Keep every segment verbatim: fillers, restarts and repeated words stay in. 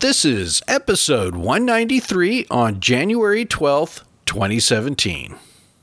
This is episode one ninety-three on January twelfth, twenty seventeen.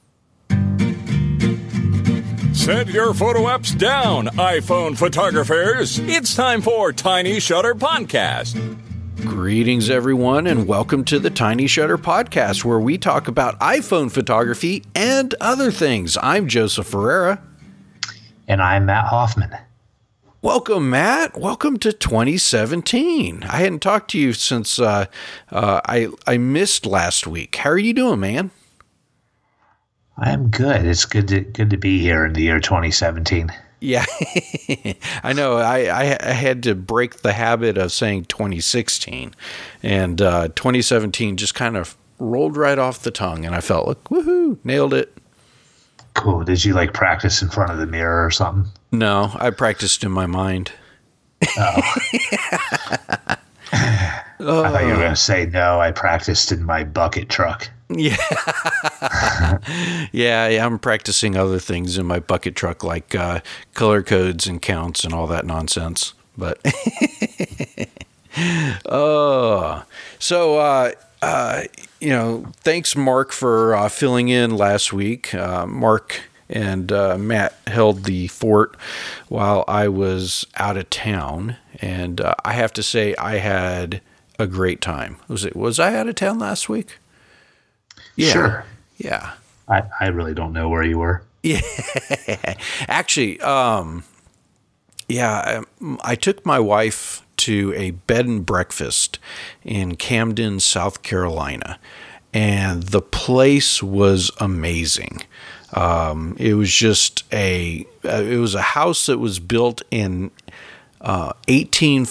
Set your photo apps down, iPhone photographers. It's time for Tiny Shutter Podcast. Greetings, everyone, and welcome to the Tiny Shutter Podcast, where we talk about iPhone photography and other things. I'm Joseph Ferreira. And I'm Matt Hoffman. Welcome, Matt. Welcome to twenty seventeen. I hadn't talked to you since uh, uh, I I missed last week. How are you doing, man? I am good. It's good to good to be here in the year twenty seventeen. Yeah, I know. I, I I had to break the habit of saying twenty sixteen, and uh, twenty seventeen just kind of rolled right off the tongue, and I felt like, woohoo, nailed it. Cool. Did you like practice in front of the mirror or something? No, I practiced in my mind. Oh. oh. I thought you were going to say, no, I practiced in my bucket truck. Yeah. yeah, yeah, I'm practicing other things in my bucket truck, like uh, color codes and counts and all that nonsense. But, oh, so, uh, uh, you know, thanks, Mark, for uh, filling in last week. Uh, Mark and uh, Matt held the fort while I was out of town, and uh, I have to say I had a great time. Was it? Was I out of town last week? Yeah. Sure. Yeah. I, I really don't know where you were. Yeah. Actually, um, yeah, I, I took my wife to a bed and breakfast in Camden, South Carolina, and the place was amazing. Um, it was just a, uh, it was a house that was built in uh, eighteen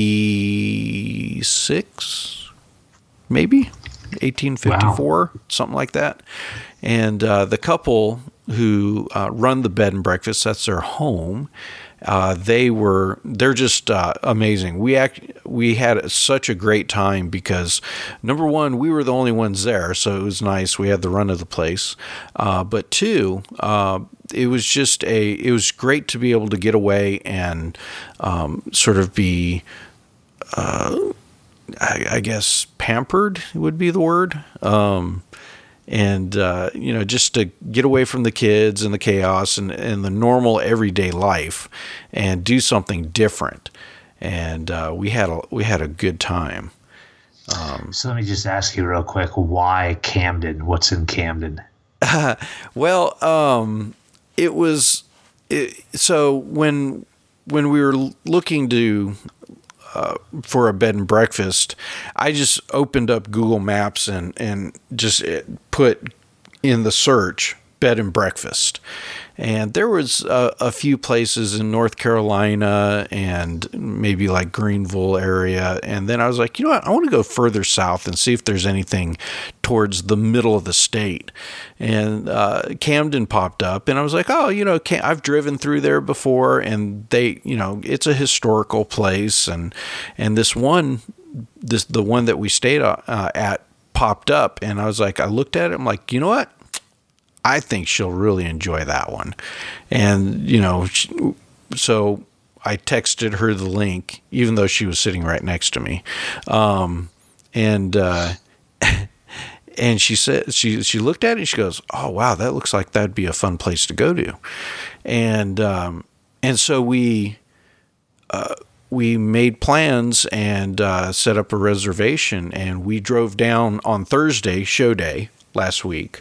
fifty-six, maybe eighteen fifty-four, wow. Something like that. And uh, the couple who uh, run the bed and breakfast, that's their home. Uh, they were, they're just uh, amazing. We act, we had such a great time because, number one, we were the only ones there, so it was nice. We had the run of the place. Uh, but two, uh, it was just a, it was great to be able to get away and um, sort of be, uh, I, I guess, pampered would be the word. Um, and, uh, you know, just to get away from the kids and the chaos and, and the normal everyday life and do something different. And uh, we had a, we had a good time. Um, so let me just ask you real quick, why Camden? What's in Camden? Uh, well, um, it was, it, so when, when we were looking to, Uh, for a bed and breakfast, I just opened up Google Maps and, and just put in the search bed and breakfast. And there was a, a few places in North Carolina and maybe like Greenville area. And then I was like, you know what? I want to go further south and see if there's anything towards the middle of the state. And uh, Camden popped up and I was like, oh, you know, Cam- I've driven through there before and they, you know, it's a historical place. And, and this one, this, the one that we stayed uh, at popped up and I was like, I looked at it. I'm like, you know what? I think she'll really enjoy that one. And, you know, so I texted her the link, even though she was sitting right next to me. Um, and, uh, and she said, she, she looked at it and she goes, oh, wow, that looks like that'd be a fun place to go to. And, um, and so we, uh, we made plans and, uh, set up a reservation and we drove down on Thursday, show day last week.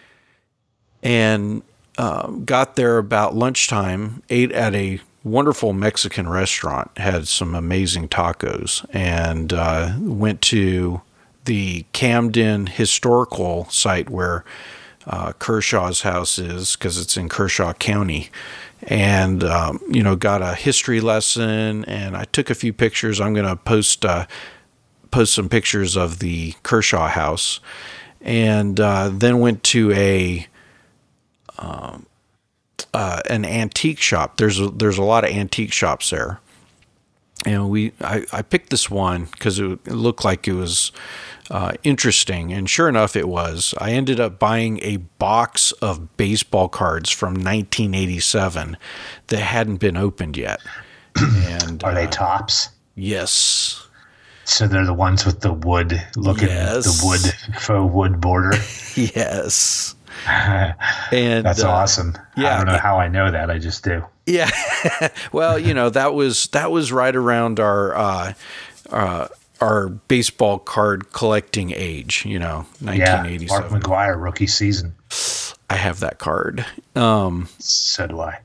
And uh, got there about lunchtime, ate at a wonderful Mexican restaurant, had some amazing tacos, and uh, went to the Camden historical site where uh, Kershaw's house is, because it's in Kershaw County, and, um, you know, got a history lesson, and I took a few pictures. I'm going to post, uh, post some pictures of the Kershaw house, and uh, then went to a Um, uh, an antique shop. There's a, there's a lot of antique shops there, and we I, I picked this one because it, it looked like it was uh, interesting, and sure enough, it was. I ended up buying a box of baseball cards from nineteen eighty-seven that hadn't been opened yet. And are they uh, tops? Yes. So they're the ones with the wood looking, Yes. the wood, faux wood border. Yes. And That's uh, awesome. yeah. I don't know how I know that. I just do. Yeah. Well, you know, that was that was right around our uh, uh, our baseball card collecting age, you know, Yeah. nineteen eighty-seven. Mark McGwire, rookie season. I have that card. Um, So do I.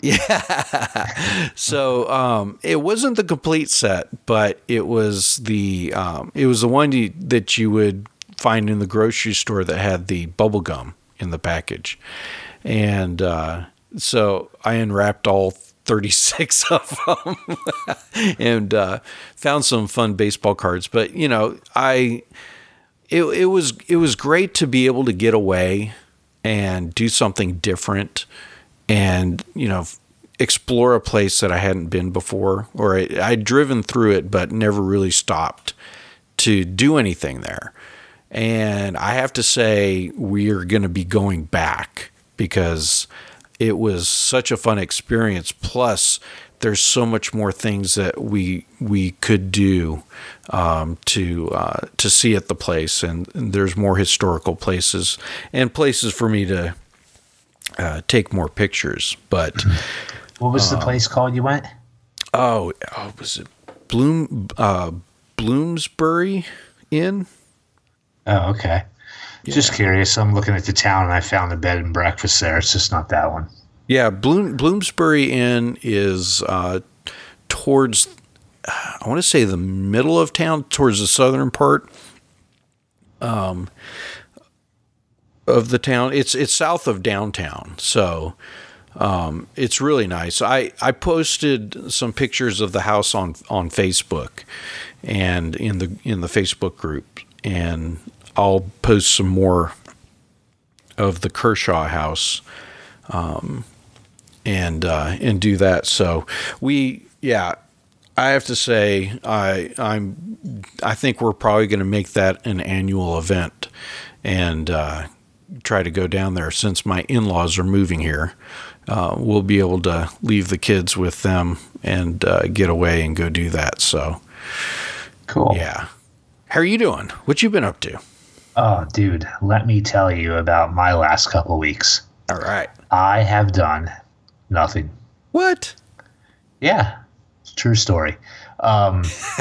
so um, it wasn't the complete set, but it was the um, it was the one you, that you would find in the grocery store that had the bubble gum in the package. And uh, so I unwrapped all thirty-six of them and uh, found some fun baseball cards. But, you know, I it, it was it was great to be able to get away and do something different and, you know, explore a place that I hadn't been before, or I, I'd driven through it but never really stopped to do anything there. And I have to say, we're going to be going back because it was such a fun experience. Plus, there's so much more things that we we could do um, to uh, to see at the place, and, and there's more historical places and places for me to uh, take more pictures. But What was the place called you went? oh, oh was it Bloom uh, Bloomsbury Inn? Oh, okay. Just curious. I'm looking at the town and I found a bed and breakfast there. It's just not that one. Yeah, Bloom, Bloomsbury Inn is uh, towards, I want to say the middle of town, towards the southern part um, of the town. It's it's south of downtown, so um, it's really nice. I, I posted some pictures of the house on on Facebook and in the in the Facebook group, and I'll post some more of the Kershaw house. Um, and uh, and do that. So we, yeah, I have to say, I I'm I think we're probably going to make that an annual event, and uh, try to go down there. Since my in-laws are moving here, uh, we'll be able to leave the kids with them and uh, get away and go do that. So Cool. yeah, how are you doing? What you been up to? Oh, dude, let me tell you about my last couple weeks. All right. I have done nothing. What? Yeah, it's a true story. Um,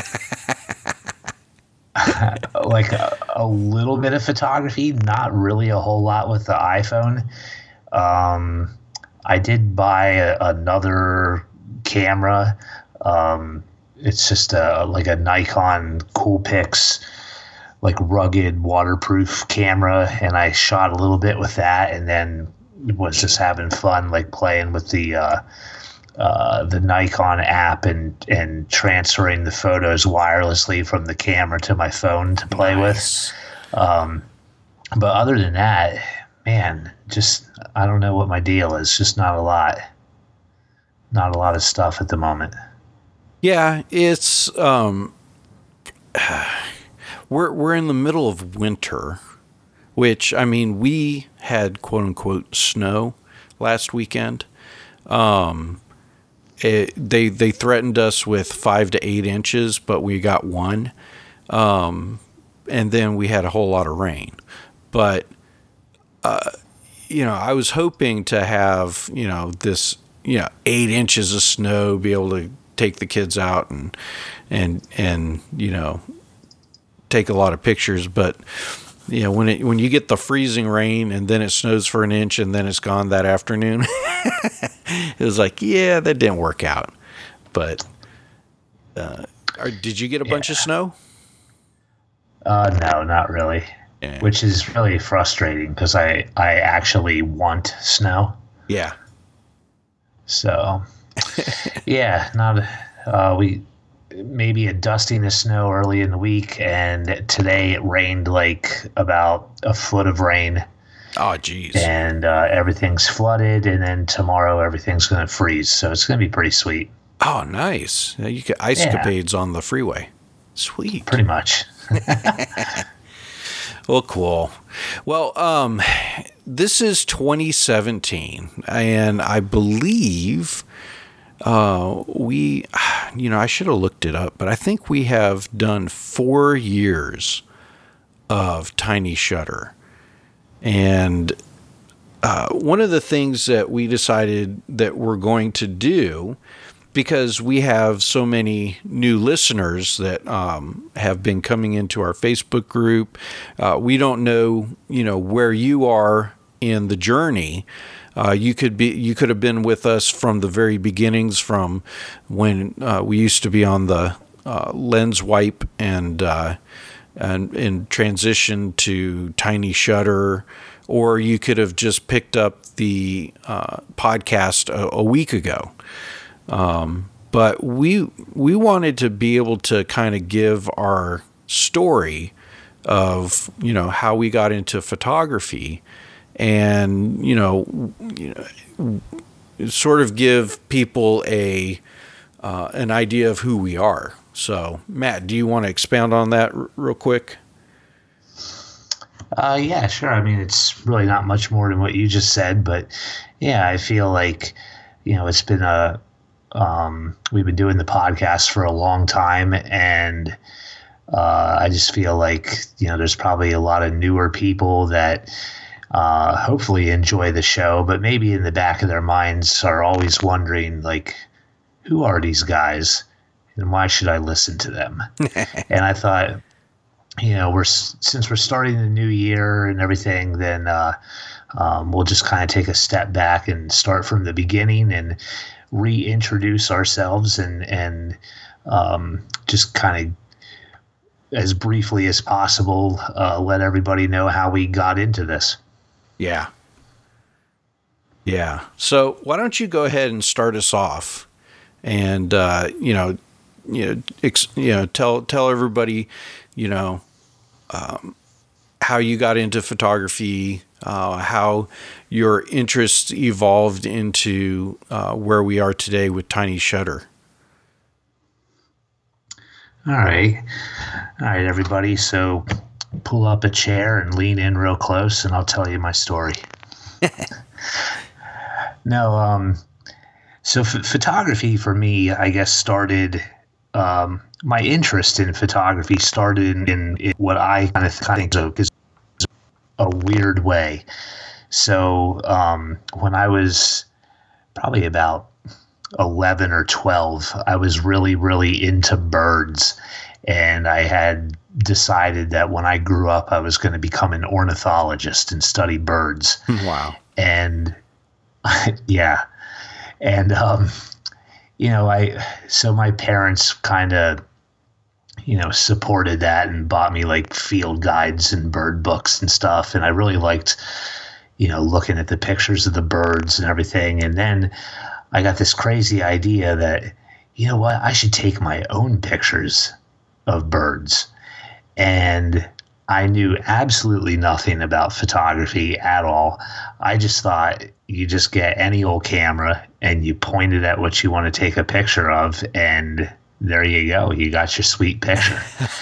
like a, a little bit of photography, not really a whole lot with the iPhone. Um, I did buy a, another camera. Um, it's just a, like a Nikon Coolpix, like rugged waterproof camera, and I shot a little bit with that, and then was just having fun, like playing with the uh, uh, the Nikon app and and transferring the photos wirelessly from the camera to my phone to play Nice. with. Um, but other than that, man, just I don't know what my deal is. Just not a lot, not a lot of stuff at the moment. Yeah, it's um, we're we're in the middle of winter, which, I mean, we had quote unquote snow last weekend. Um, it, they they threatened us with five to eight inches, but we got one, um, and then we had a whole lot of rain. But uh, you know, I was hoping to have, you know, this, you know, eight inches of snow, be able to take the kids out and and and you know, take a lot of pictures. But you know, when it when you get the freezing rain and then it snows for an inch and then it's gone that afternoon, it was like, yeah, that didn't work out. But uh, or, did you get a bunch of snow? Uh, no, not really. Yeah. Which is really frustrating because I, I actually want snow. Yeah. So, yeah, not uh, we maybe a dusting of snow early in the week, and today it rained like about a foot of rain, Oh, geez. and uh, everything's flooded. And then tomorrow everything's going to freeze, so it's going to be pretty sweet. Oh, nice. Yeah, you get ice capades on the freeway. Sweet. Pretty much. Well, cool. Well, um, this is twenty seventeen, and I believe uh, we, you know, I should have looked it up, but I think we have done four years of Tiny Shutter. And uh, one of the things that we decided that we're going to do, because we have so many new listeners that um, have been coming into our Facebook group, uh, we don't know, you know, where you are in the journey. Uh, you could be, you could have been with us from the very beginnings, from when uh, we used to be on the uh, lens wipe and uh, and in transition to Tiny Shutter, or you could have just picked up the uh, podcast a, a week ago. Um, but we we wanted to be able to kind of give our story of, you know, how we got into photography, and you know, you know, sort of give people a uh, an idea of who we are. So, Matt, do you want to expound on that r- real quick? Uh, yeah, sure. I mean, it's really not much more than what you just said, but yeah, I feel like, you know, it's been a, um, we've been doing the podcast for a long time, and uh, I just feel like, you know, there's probably a lot of newer people that uh, hopefully enjoy the show, but maybe in the back of their minds are always wondering, like, who are these guys? And why should I listen to them? And I thought, you know, we're since we're starting the new year and everything, then uh, um, we'll just kind of take a step back and start from the beginning and reintroduce ourselves and and um, just kind of, as briefly as possible, uh, let everybody know how we got into this. Yeah. Yeah. So why don't you go ahead and start us off, and uh, you know. You know, ex, you know, tell tell everybody, you know, um, how you got into photography, uh, how your interests evolved into uh, where we are today with Tiny Shutter. All right, all right, everybody. So pull up a chair and lean in real close, and I'll tell you my story. no, um, so f- photography for me, I guess, started. Um, my interest in photography started in, in, in what I kind of think of as a weird way. So um, when I was probably about eleven or twelve, I was really, really into birds. And I had decided that when I grew up, I was going to become an ornithologist and study birds. Wow. And yeah. And, um, you know, I, so my parents kind of, you know, supported that and bought me like field guides and bird books and stuff. And I really liked, you know, looking at the pictures of the birds and everything. And then I got this crazy idea that, you know what, I should take my own pictures of birds. And I knew absolutely nothing about photography at all. I just thought you just get any old camera and you point it at what you want to take a picture of, and there you go. You got your sweet picture.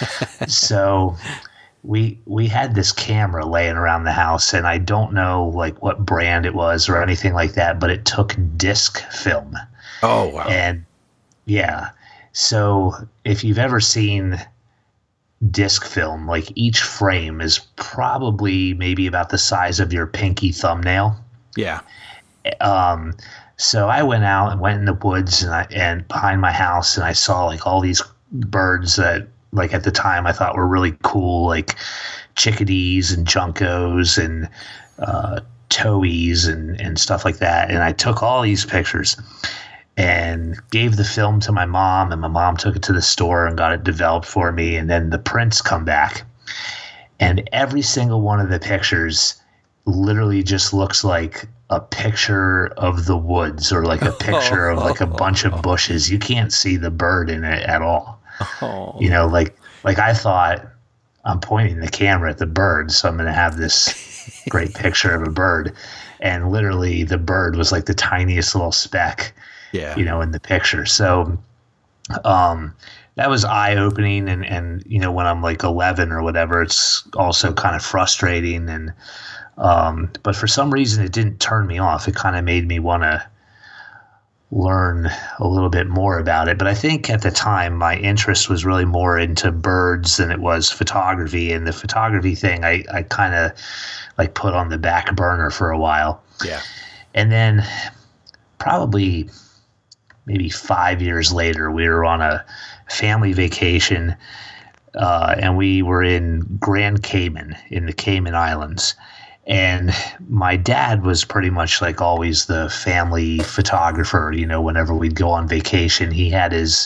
So we we had this camera laying around the house, and I don't know like what brand it was or anything like that, but it took disc film. Oh, wow. And yeah. So if you've ever seen disc film, like each frame is probably maybe about the size of your pinky thumbnail. Yeah. Um, so I went out and went in the woods and I, and behind my house, and I saw like all these birds that like at the time I thought were really cool, like chickadees and juncos and uh, towhees and, and stuff like that. And I took all these pictures and gave the film to my mom, and my mom took it to the store and got it developed for me. And then the prints come back, and every single one of the pictures literally just looks like a picture of the woods or like a picture of like a bunch of bushes. You can't see the bird in it at all. Oh. You know, like, like I thought I'm pointing the camera at the bird, so I'm going to have this great picture of a bird. And literally the bird was like the tiniest little speck, yeah, you know, in the picture. So, um, that was eye opening. And, and, you know, when I'm like eleven or whatever, it's also kind of frustrating. And, um, but for some reason it didn't turn me off. It kind of made me want to, learn a little bit more about it. But I think at the time my interest was really more into birds than it was photography. And the photography thing I, I kind of like put on the back burner for a while. Yeah. And then probably maybe five years later, we were on a family vacation uh, and we were in Grand Cayman in the Cayman Islands. And my dad was pretty much like always the family photographer. You know, whenever we'd go on vacation, he had his,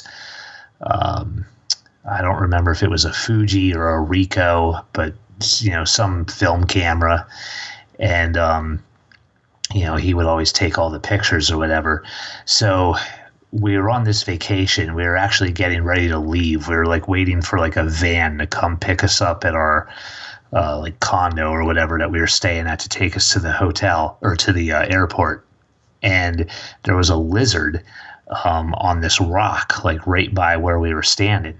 um, I don't remember if it was a Fuji or a Ricoh, but, you know, some film camera. And, um, you know, he would always take all the pictures or whatever. So we were on this vacation. We were actually getting ready to leave. We were like waiting for like a van to come pick us up at our Uh, like condo or whatever that we were staying at to take us to the hotel or to the uh, airport. And there was a lizard um, on this rock, like right by where we were standing.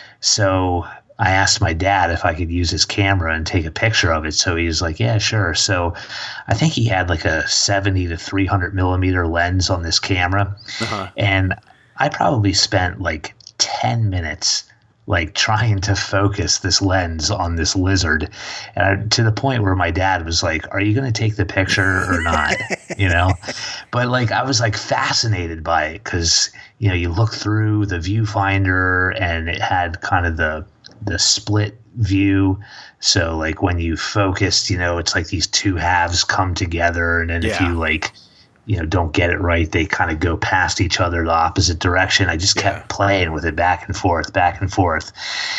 So I asked my dad if I could use his camera and take a picture of it. So he was like, yeah, sure. So I think he had like a seventy to three hundred millimeter lens on this camera. Uh-huh. And I probably spent like ten minutes like trying to focus this lens on this lizard, and I, to the point where my dad was like, are you going to take the picture or not? You know, but like, I was like fascinated by it. Cause you know, you look through the viewfinder and it had kind of the, the split view. So like when you focused, you know, it's like these two halves come together. And then yeah. if you like, you know, don't get it right, they kind of go past each other the opposite direction. I just kept yeah. playing with it back and forth, back and forth.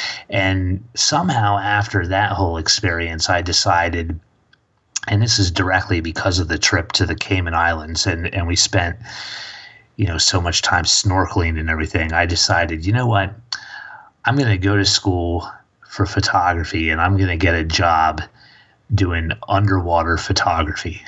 And somehow after that whole experience, I decided, and this is directly because of the trip to the Cayman Islands, and, and we spent, you know, so much time snorkeling and everything, I decided, you know what, I'm going to go to school for photography and I'm going to get a job doing underwater photography.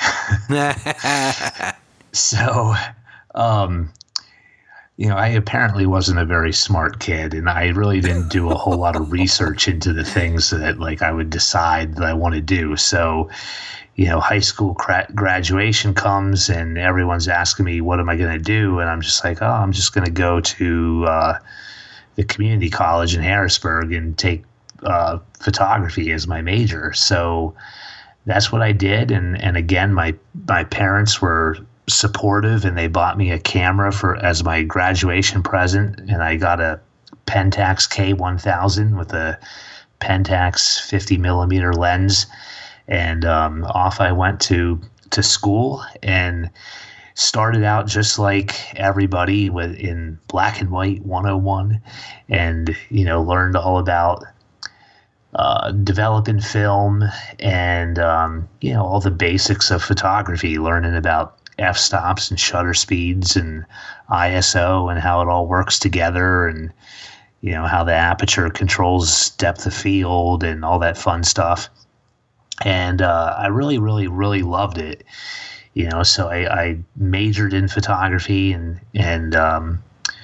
So, um, you know, I apparently wasn't a very smart kid, and I really didn't do a whole lot of research into the things that like I would decide that I want to do. So, you know, high school cra- graduation comes and everyone's asking me, what am I going to do? And I'm just like, oh, I'm just going to go to uh, the community college in Harrisburg and take uh, photography as my major. So that's what I did. And, and again, my, my parents were supportive, and they bought me a camera for as my graduation present, and I got a Pentax K one thousand with a Pentax fifty millimeter lens, and um, off I went to to school and started out just like everybody with in black and white one oh one, and you know, learned all about uh, developing film and um, you know, all the basics of photography, learning about f-stops and shutter speeds and I S O and how it all works together, and you know, how the aperture controls depth of field and all that fun stuff. And uh, I really, really, really loved it. You know, so I, I majored in photography, and and um,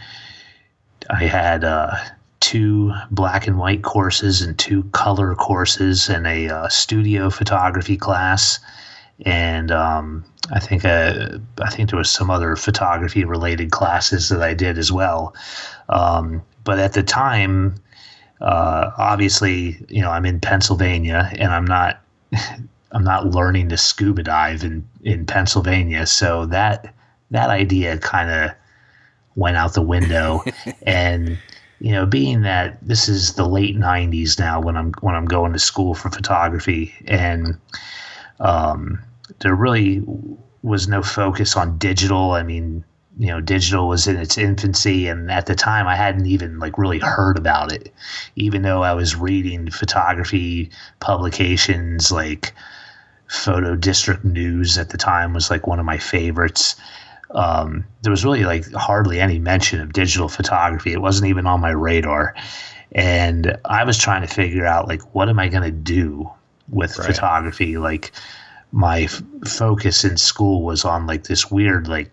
I had uh, two black and white courses and two color courses and a uh, studio photography class. And um, I think uh, I think there was some other photography related classes that I did as well. Um, but at the time, uh, obviously, you know, I'm in Pennsylvania, and I'm not I'm not learning to scuba dive in, in Pennsylvania. So that that idea kind of went out the window. And you know, being that this is the late nineties now when I'm when I'm going to school for photography, and um, there really was no focus on digital. I mean, you know, digital was in its infancy, and at the time I hadn't even like really heard about it, even though I was reading photography publications like Photo District News at the time was like one of my favorites. Um, there was really like hardly any mention of digital photography. It wasn't even on my radar. And I was trying to figure out like, what am I going to do with right. photography? Like my f- focus in school was on like this weird, like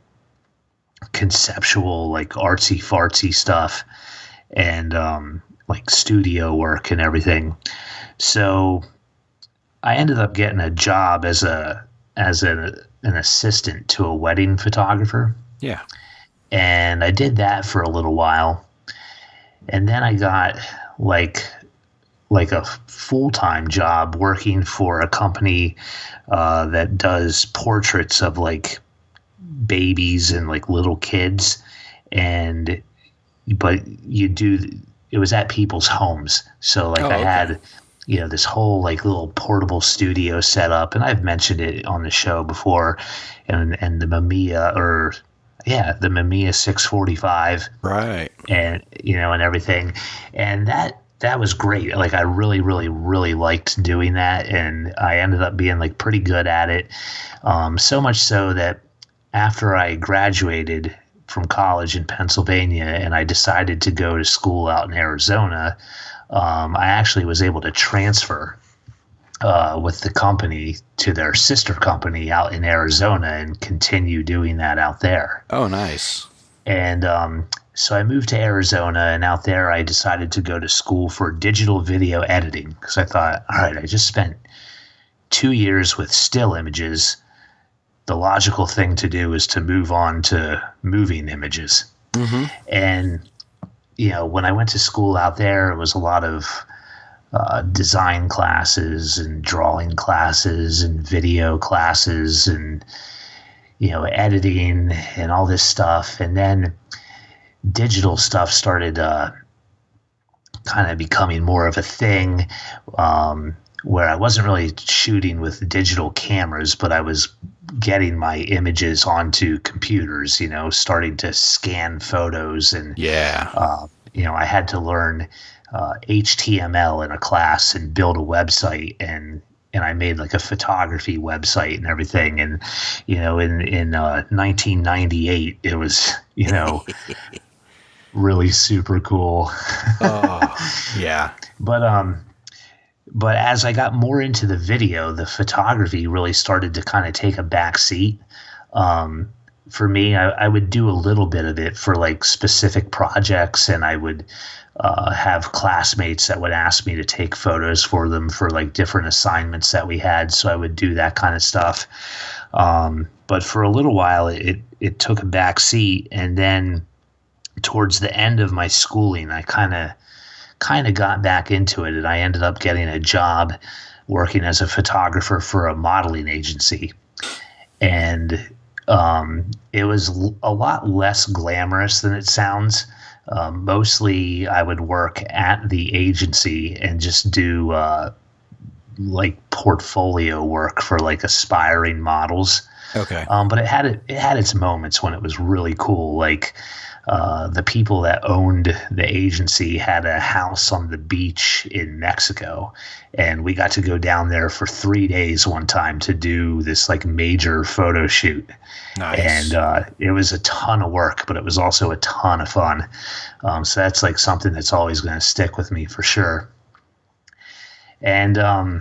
conceptual, like artsy fartsy stuff and, um, like studio work and everything. So I ended up getting a job as a, as a, an assistant to a wedding photographer. Yeah. and I did that for a little while, and then I got like like a full-time job working for a company uh, that does portraits of like babies and like little kids, and but you do it was at people's homes, so like Oh, I okay. had you know this whole like little portable studio set up, and I've mentioned it on the show before, and and the Mamiya or yeah the Mamiya six forty-five, Right. and you know and everything, and that that was great. Like I really really really liked doing that, and I ended up being like pretty good at it, um, so much so that after I graduated from college in Pennsylvania and I decided to go to school out in Arizona, um, I actually was able to transfer uh, with the company to their sister company out in Arizona and continue doing that out there. Oh, nice. And um, so I moved to Arizona, and out there I decided to go to school for digital video editing because I thought, all right, I just spent two years with still images. The logical thing to do is to move on to moving images. Mm-hmm. And, you know, when I went to school out there, it was a lot of uh, design classes and drawing classes and video classes and, you know, editing and all this stuff. And then digital stuff started uh, kind of becoming more of a thing, um, where I wasn't really shooting with digital cameras, but I was getting my images onto computers, you know, starting to scan photos. And, Yeah. uh, you know, I had to learn uh, H T M L in a class and build a website. And, and I made like a photography website and everything. And, you know, in, in uh, nineteen ninety-eight, it was, you know, really super cool. Oh, yeah. But, um, But as I got more into the video, the photography really started to kind of take a back seat. Um, for me, I, I would do a little bit of it for like specific projects, and I would uh, have classmates that would ask me to take photos for them for like different assignments that we had. So I would do that kind of stuff. Um, but for a little while, it, it took a back seat. And then towards the end of my schooling, I kind of kind of got back into it, and I ended up getting a job working as a photographer for a modeling agency. And um, it was l- a lot less glamorous than it sounds. Um, mostly I would work at the agency and just do uh, like portfolio work for like aspiring models. Okay. Um, but it had it, it had its moments when it was really cool. Like uh, the people that owned the agency had a house on the beach in Mexico, and we got to go down there for three days one time to do this like major photo shoot. Nice. And uh, it was a ton of work, but it was also a ton of fun. Um, so that's like something that's always going to stick with me for sure. And um,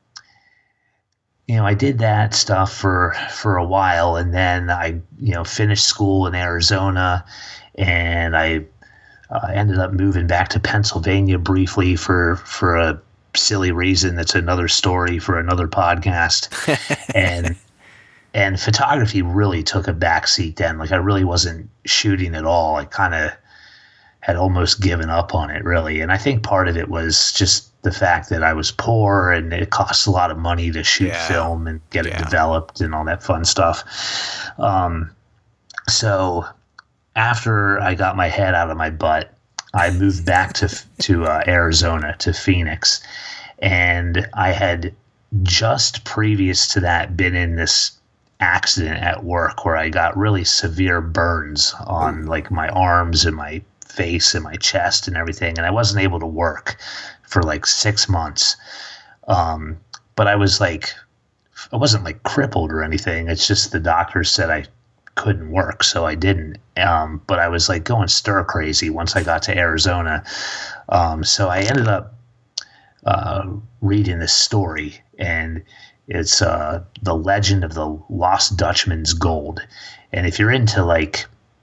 you know, I did that stuff for for a while, and then I, you know, finished school in Arizona, and I uh, ended up moving back to Pennsylvania briefly for for a silly reason. That's another story for another podcast. and and photography really took a backseat then. Like I really wasn't shooting at all. I kind of had almost given up on it, really. And I think part of it was just the fact that I was poor, and it costs a lot of money to shoot Yeah. film and get Yeah. it developed and all that fun stuff. Um, so after I got my head out of my butt, I moved back to to uh, Arizona, to Phoenix, and I had just previous to that been in this accident at work where I got really severe burns on like my arms and my face and my chest and everything, and I wasn't able to work for like six months. Um, but I was like, I wasn't like crippled or anything. It's just the doctors said I couldn't work, so I didn't. Um, but I was like going stir crazy once I got to Arizona. Um, so I ended up uh, reading this story, and it's uh, The Legend of the Lost Dutchman's Gold. And if you're into like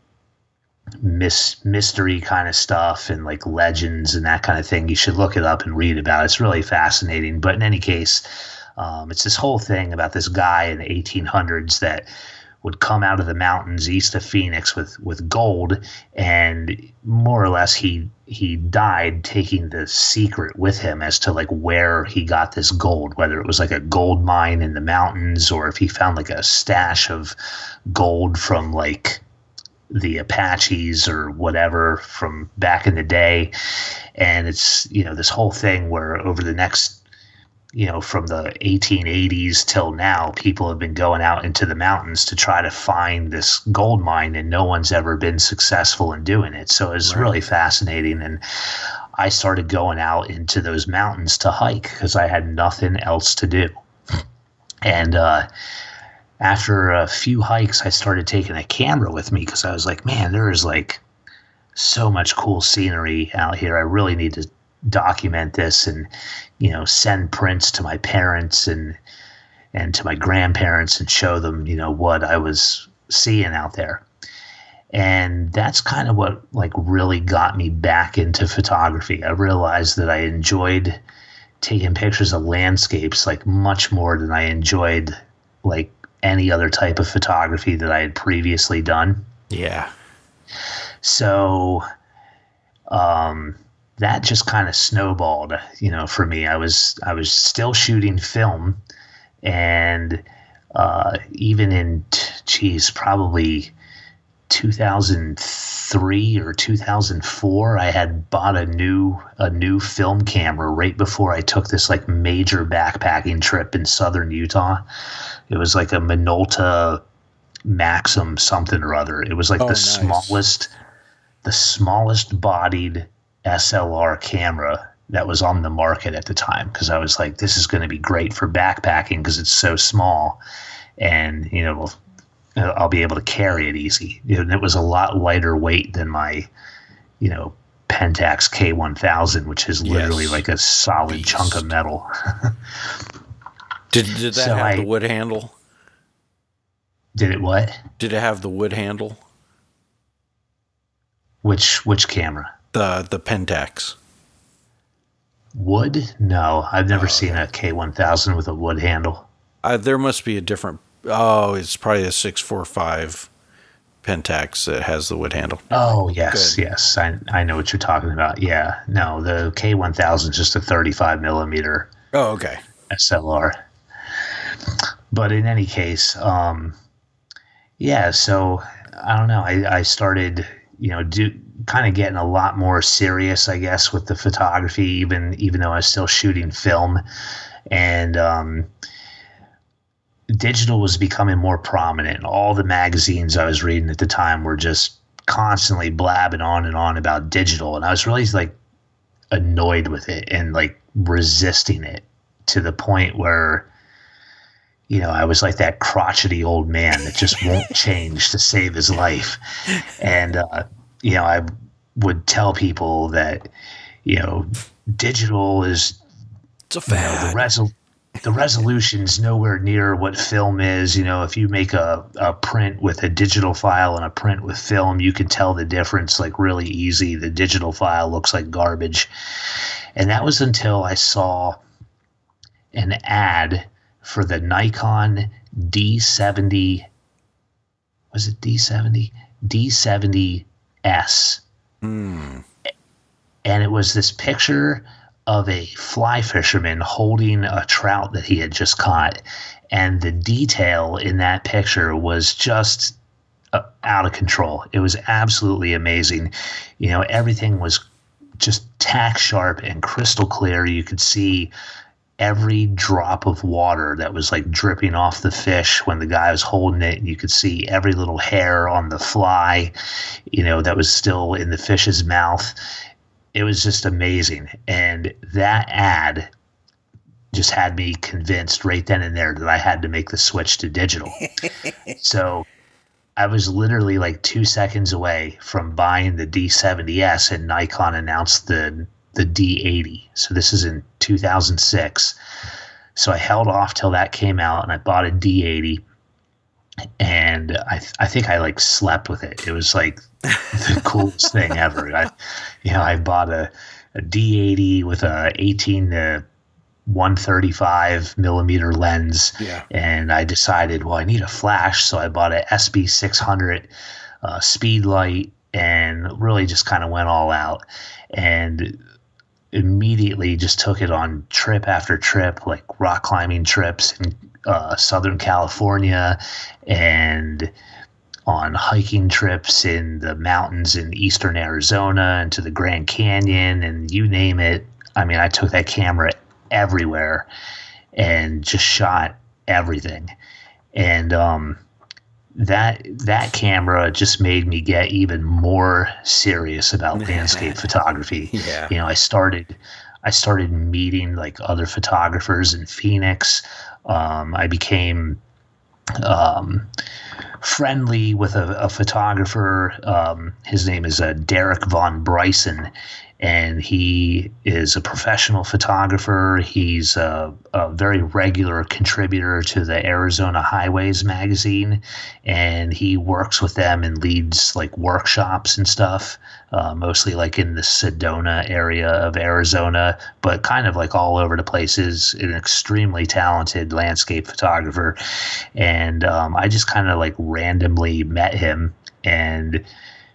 mis- mystery kind of stuff and like legends and that kind of thing, you should look it up and read about it. It's really fascinating. But in any case, um, it's this whole thing about this guy in the eighteen hundreds that would come out of the mountains east of Phoenix with, with gold, and more or less he he died taking the secret with him as to like where he got this gold, whether it was like a gold mine in the mountains or if he found like a stash of gold from like the Apaches or whatever from back in the day. And it's, you know, this whole thing where over the next, you know, from the eighteen eighties till now, people have been going out into the mountains to try to find this gold mine, and no one's ever been successful in doing it. So it's right. really fascinating. And I started going out into those mountains to hike because I had nothing else to do. And uh, after a few hikes, I started taking a camera with me because I was like, man, there is like so much cool scenery out here. I really need to document this and, you know, send prints to my parents and and to my grandparents and show them, you know, what I was seeing out there. And that's kind of what like really got me back into photography. I realized that I enjoyed taking pictures of landscapes like much more than I enjoyed like any other type of photography that I had previously done. Yeah. So um that just kind of snowballed, you know, for me. I was I was still shooting film, and uh, even in, geez, probably two thousand three or two thousand four, I had bought a new a new film camera right before I took this like major backpacking trip in southern Utah. It was like a Minolta Maxim something or other. It was like oh, the nice. smallest, the smallest bodied S L R camera that was on the market at the time, because I was like, this is going to be great for backpacking because it's so small, and you know, I'll be able to carry it easy. And it was a lot lighter weight than my, you know, Pentax K one thousand, which is literally yes. like a solid Beast. chunk of metal. did did that so have I, the wood handle? Did it what? Did it have the wood handle? Which which camera? The the Pentax. Wood? No, I've never oh, seen a K one thousand with a wood handle. Uh, there must be a different. Oh, it's probably a six forty-five Pentax that has the wood handle. Oh yes, Good. yes, I I know what you're talking about. Yeah, no, the K one thousand is just a thirty-five millimeter. Oh, okay. S L R. But in any case, um, yeah. So I don't know. I I started, you know, do kind of getting a lot more serious, I guess, with the photography, even even though I was still shooting film, and um, digital was becoming more prominent. All the magazines I was reading at the time were just constantly blabbing on and on about digital, and I was really like annoyed with it and like resisting it to the point where, you know, I was like that crotchety old man that just won't change to save his life. And, uh, you know, I would tell people that, you know, digital is, it's a fad. You know, the, resol- the resolution's nowhere near what film is. You know, if you make a, a print with a digital file and a print with film, you can tell the difference like really easy. The digital file looks like garbage. And that was until I saw an ad for the Nikon D seventy, was it D seventy? D seventy S. Mm. And it was this picture of a fly fisherman holding a trout that he had just caught. And the detail in that picture was just uh, out of control. It was absolutely amazing. You know, everything was just tack sharp and crystal clear. You could see every drop of water that was like dripping off the fish when the guy was holding it. You could see every little hair on the fly, you know, that was still in the fish's mouth. It was just amazing. And that ad just had me convinced right then and there that I had to make the switch to digital. So I was literally like two seconds away from buying the D seventy S, and Nikon announced the the D eighty. So this is in two thousand six. So I held off till that came out, and I bought a D eighty, and I I think I like slept with it. It was like the coolest thing ever. I, you know, I bought a, a D eighty with a eighteen to one thirty-five millimeter lens. Yeah. And I decided, well, I need a flash. So I bought a S B six hundred uh, speed light and really just kind of went all out. And immediately just took it on trip after trip, like rock climbing trips in uh, Southern California and on hiking trips in the mountains in eastern Arizona and to the Grand Canyon and you name it. I mean, I took that camera everywhere and just shot everything. And um, that that camera just made me get even more serious about landscape photography. Yeah. You know, I started I started meeting like other photographers in Phoenix. Um, I became um, friendly with a, a photographer. Um, his name is uh, Derek Von Bryson, and he is a professional photographer. He's a, a very regular contributor to the Arizona Highways magazine, and he works with them and leads like workshops and stuff, uh, mostly like in the Sedona area of Arizona, but kind of like all over the places. An extremely talented landscape photographer, and um, I just kind of like randomly met him and.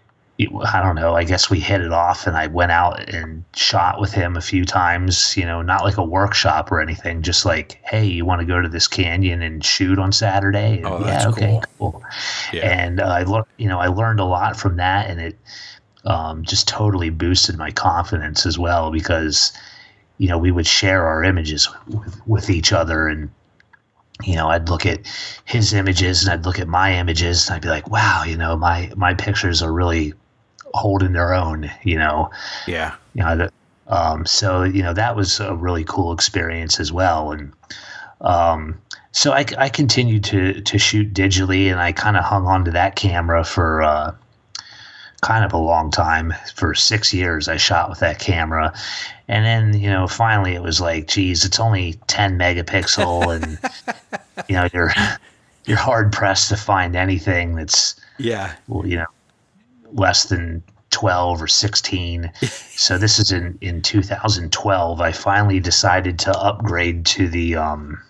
I don't know, I guess we hit it off and I went out and shot with him a few times, you know, not like a workshop or anything, just like, hey, you want to go to this canyon and shoot on Saturday? And, oh, that's yeah, okay, cool. cool. Yeah. And uh, I learned, you know, I learned a lot from that, and it um, just totally boosted my confidence as well because, you know, we would share our images with, with each other, and you know, I'd look at his images and I'd look at my images and I'd be like, wow, you know, my my pictures are really holding their own, you know. Yeah. You know, that, um, so, you know, that was a really cool experience as well. And um, so I, I continued to, to shoot digitally, and I kind of hung on to that camera for uh, kind of a long time. For six years, I shot with that camera. And then, you know, finally it was like, geez, it's only ten megapixel and, you know, you're, you're hard pressed to find anything that's, yeah, you know, less than twelve or sixteen. So this is in, in two thousand twelve. I finally decided to upgrade to the um,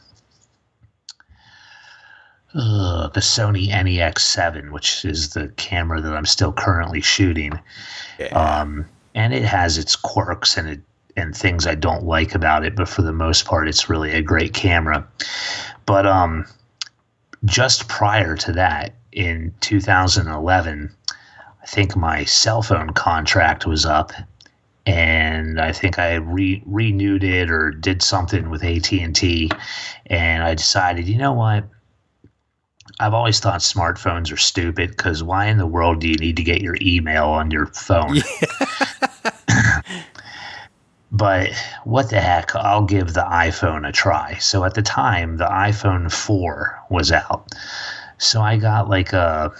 uh, the Sony N E X seven, which is the camera that I'm still currently shooting. Yeah. Um, and it has its quirks and it, and things I don't like about it, but for the most part, it's really a great camera. But um, just prior to that, in two thousand eleven, I think my cell phone contract was up, and I think I re- renewed it or did something with A T and T, and I decided, you know what? I've always thought smartphones are stupid because why in the world do you need to get your email on your phone? Yeah. But what the heck? I'll give the iPhone a try. So at the time, the iPhone four was out. So I got like a...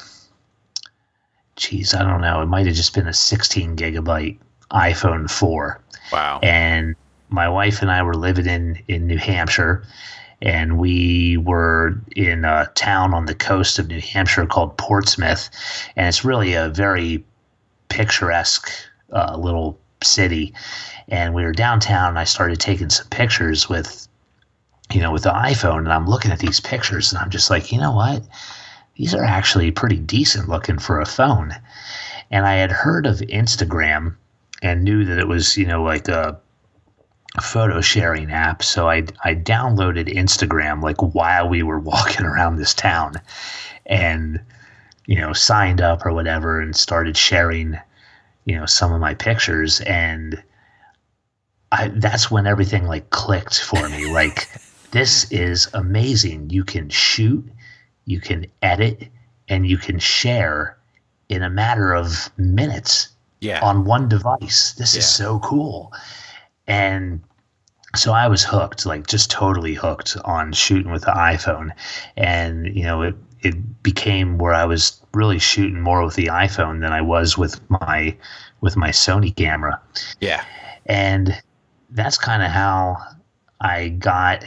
Geez, I don't know. It might have just been a sixteen gigabyte iPhone four. Wow. And my wife and I were living in, in New Hampshire, and we were in a town on the coast of New Hampshire called Portsmouth. And it's really a very picturesque uh, little city. And we were downtown, and I started taking some pictures with, you know, with the iPhone. And I'm looking at these pictures, and I'm just like, you know what? These are actually pretty decent looking for a phone. And I had heard of Instagram and knew that it was, you know, like a photo sharing app. So I, I downloaded Instagram like while we were walking around this town and, you know, signed up or whatever and started sharing, you know, some of my pictures. And I, that's when everything like clicked for me. Like, this is amazing. You can shoot, you can edit, and you can share in a matter of minutes yeah. on one device. This yeah. is so cool. And so I was hooked, like just totally hooked on shooting with the iPhone. And, you know, it, it became where I was really shooting more with the iPhone than I was with my, with my Sony camera. Yeah. And that's kind of how I got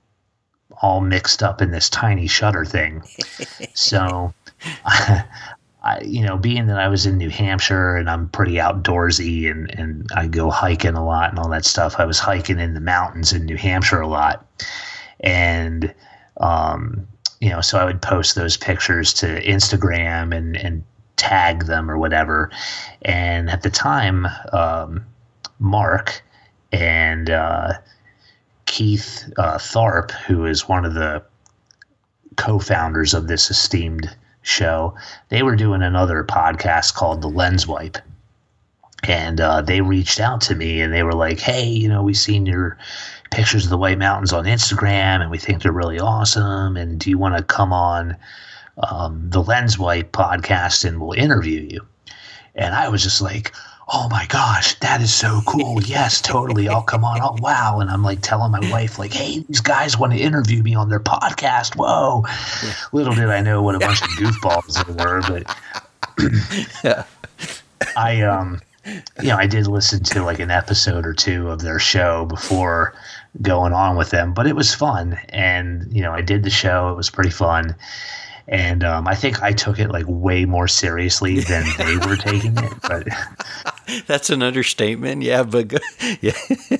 all mixed up in this tiny shutter thing. So I, I, you know, being that I was in New Hampshire and I'm pretty outdoorsy and, and I go hiking a lot and all that stuff, I was hiking in the mountains in New Hampshire a lot. And, um, you know, so I would post those pictures to Instagram and, and tag them or whatever. And at the time, um, Mark and uh, Keith uh, Tharp, who is one of the co-founders of this esteemed show, they were doing another podcast called The Lens Wipe. And uh, they reached out to me and they were like, hey, you know, we've seen your pictures of the White Mountains on Instagram and we think they're really awesome. And do you want to come on um, the Lens Wipe podcast and we'll interview you? And I was just like, oh my gosh, that is so cool. Yes, totally. I'll come on. Oh, wow. And I'm like telling my wife, like, hey, these guys want to interview me on their podcast. Whoa. Yeah. Little did I know what a bunch of goofballs they were, but yeah. I, um, you know, I did listen to like an episode or two of their show before going on with them, but it was fun. And, you know, I did the show. It was pretty fun. And um, I think I took it like way more seriously than they were taking it. But that's an understatement. Yeah, but good. Yeah.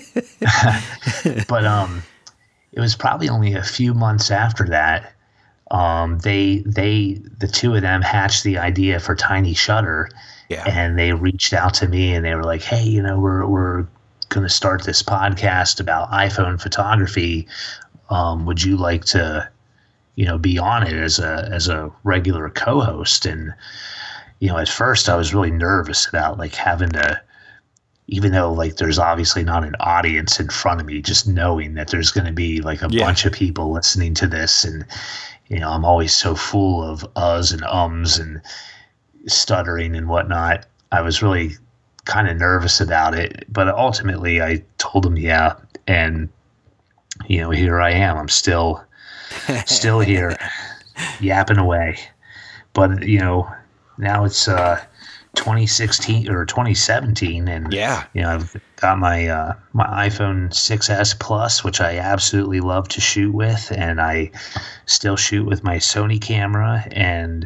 But um, it was probably only a few months after that. Um, they they the two of them hatched the idea for Tiny Shutter, yeah. And they reached out to me and they were like, "Hey, you know, we're we're going to start this podcast about iPhone photography. Um, would you like to?" you know, be on it as a, as a regular co-host. And, you know, at first I was really nervous about like having to, even though like there's obviously not an audience in front of me, just knowing that there's going to be like a yeah. bunch of people listening to this. And, you know, I'm always so full of uhs and ums and stuttering and whatnot. I was really kind of nervous about it, but ultimately I told them, yeah. And, you know, here I am, I'm still, Still here, yapping away. But, you know, now it's uh, twenty sixteen or twenty seventeen, and, yeah. you know, I've got my uh, my iPhone six S Plus, which I absolutely love to shoot with, and I still shoot with my Sony camera, and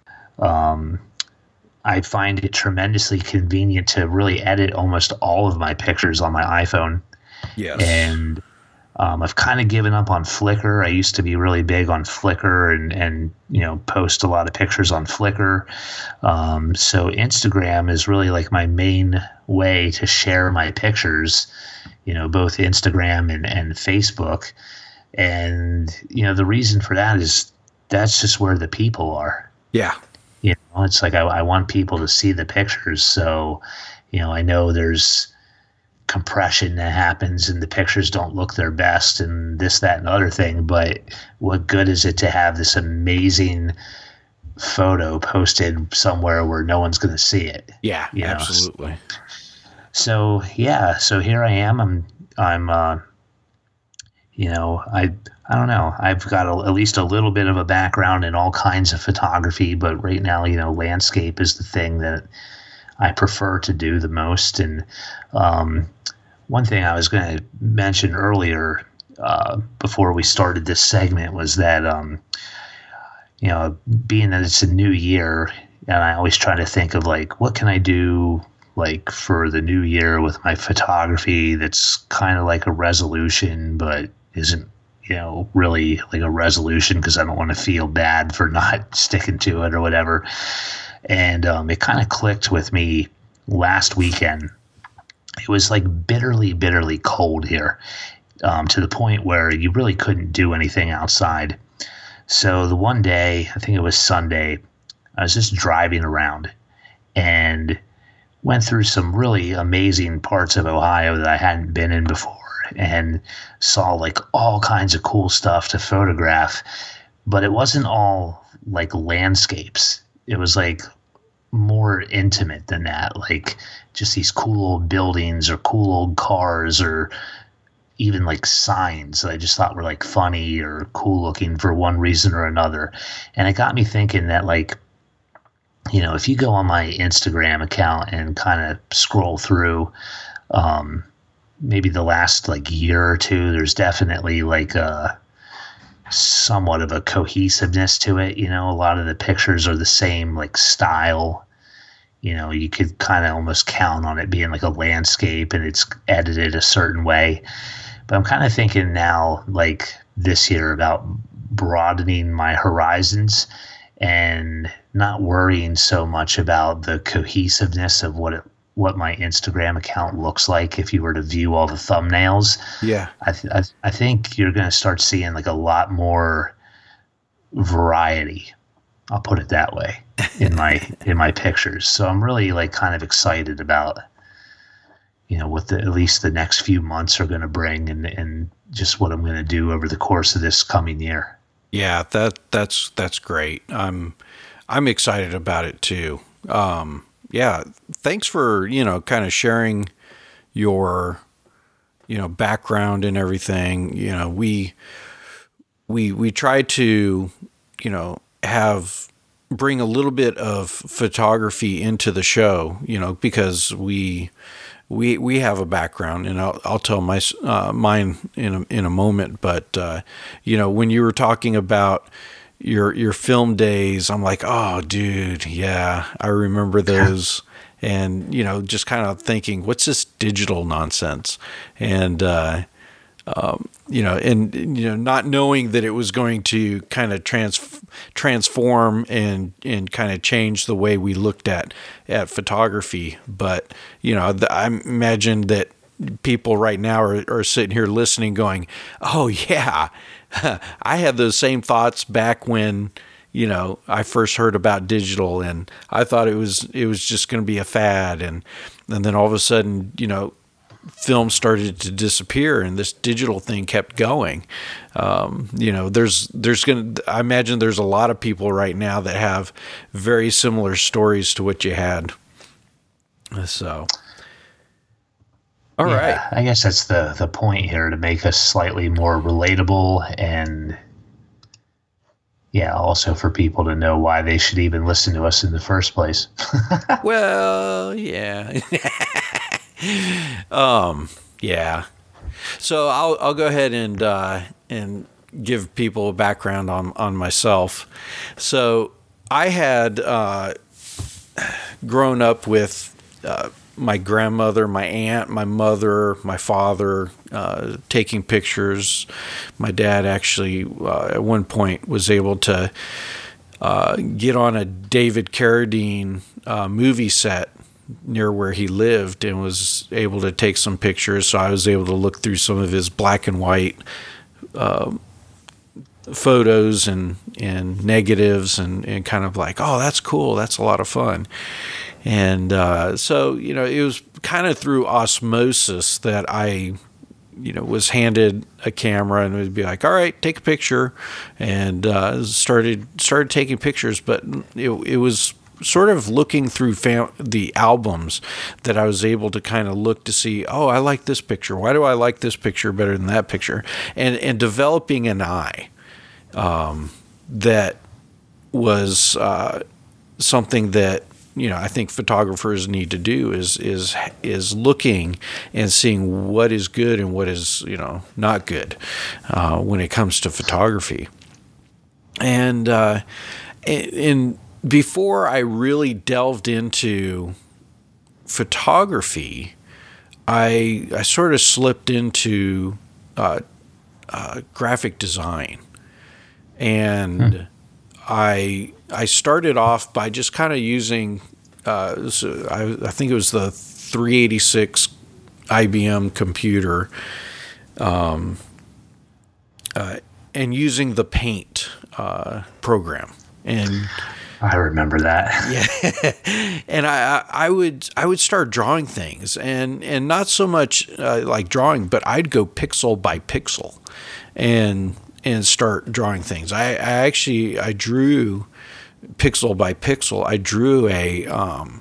um, I find it tremendously convenient to really edit almost all of my pictures on my iPhone. Yes. And Um, I've kind of given up on Flickr. I used to be really big on Flickr and, and you know, post a lot of pictures on Flickr. Um, so Instagram is really like my main way to share my pictures, you know, both Instagram and, and Facebook. And, you know, the reason for that is that's just where the people are. Yeah. You know, it's like I, I want people to see the pictures. So, you know, I know there's compression that happens and the pictures don't look their best and this, that, and other thing. But what good is it to have this amazing photo posted somewhere where no one's going to see it? Yeah, you know? Absolutely. So, yeah, so here I am. I'm, I'm, uh, you know, I, I don't know. I've got a, at least a little bit of a background in all kinds of photography, but right now, you know, landscape is the thing that I prefer to do the most. And um, one thing I was going to mention earlier uh, before we started this segment was that, um, you know, being that it's a new year, and I always try to think of like, what can I do like for the new year with my photography that's kind of like a resolution, but isn't, you know, really like a resolution because I don't want to feel bad for not sticking to it or whatever. And um, it kind of clicked with me last weekend. It was like bitterly, bitterly cold here um, to the point where you really couldn't do anything outside. So the one day, I think it was Sunday, I was just driving around and went through some really amazing parts of Ohio that I hadn't been in before and saw like all kinds of cool stuff to photograph. But it wasn't all like landscapes. It was like more intimate than that, like just these cool old buildings or cool old cars or even like signs that I just thought were like funny or cool looking for one reason or another. And it got me thinking that like, you know, if you go on my Instagram account and kind of scroll through um, maybe the last like year or two, there's definitely like a, somewhat of a cohesiveness to it. You know, a lot of the pictures are the same, like, style. You know, you could kind of almost count on it being like a landscape and it's edited a certain way. But I'm kind of thinking now, like this year, about broadening my horizons and not worrying so much about the cohesiveness of what it what my Instagram account looks like if you were to view all the thumbnails. Yeah. I th- I, I think you're going to start seeing like a lot more variety. I'll put it that way in my in my pictures. So I'm really like kind of excited about, you know, what the, at least the next few months are going to bring, and and just what I'm going to do over the course of this coming year. Yeah, that that's that's great. I'm I'm excited about it too. Um, yeah, thanks for, you know, kind of sharing your, you know, background and everything. You know, we we we try to, you know, have bring a little bit of photography into the show, you know, because we we we have a background, and I'll I'll tell my uh, mine in a, in a moment. But uh, you know, when you were talking about your your film days, I'm like, oh, dude, yeah, I remember those. And you know, just kind of thinking, what's this digital nonsense? And uh, um, you know, and you know, not knowing that it was going to kind of trans transform and and kind of change the way we looked at at photography. But you know, the, I imagine that people right now are, are sitting here listening, going, "Oh yeah, I had those same thoughts back when, you know, I first heard about digital, and I thought it was it was just going to be a fad, and and then all of a sudden, you know, film started to disappear, and this digital thing kept going. Um, you know, there's there's gonna I imagine there's a lot of people right now that have very similar stories to what you had. So, all yeah, right, I guess that's the the point here, to make us slightly more relatable, and yeah, also for people to know why they should even listen to us in the first place. well, yeah. um, yeah. So I'll I'll go ahead and uh, and give people a background on on myself. So I had uh, grown up with uh, my grandmother, my aunt, my mother, my father uh, taking pictures. My dad actually uh, at one point was able to uh, get on a David Carradine uh, movie set near where he lived, and was able to take some pictures. So I was able to look through some of his black and white uh, photos and, and negatives, and, and kind of like, oh, that's cool. That's a lot of fun. And uh, so, you know, it was kind of through osmosis that I, you know, was handed a camera and would be like, all right, take a picture, and uh, started started taking pictures. But it, it was sort of looking through fam- the albums that I was able to kind of look to see, oh, I like this picture. Why do I like this picture better than that picture? And and developing an eye um, that was uh, something that, you know, I think photographers need to do is is is looking and seeing what is good and what is, you know, not good uh, when it comes to photography. And uh, in before I really delved into photography, I I sort of slipped into uh, uh, graphic design, and hmm. I I started off by just kind of using uh, so I, I think it was the three eighty-six I B M computer, um, uh, and using the Paint uh, program. And I remember that. Yeah, and I, I would I would start drawing things, and, and not so much uh, like drawing, but I'd go pixel by pixel, and and start drawing things. I, I actually I drew pixel by pixel. I drew a um,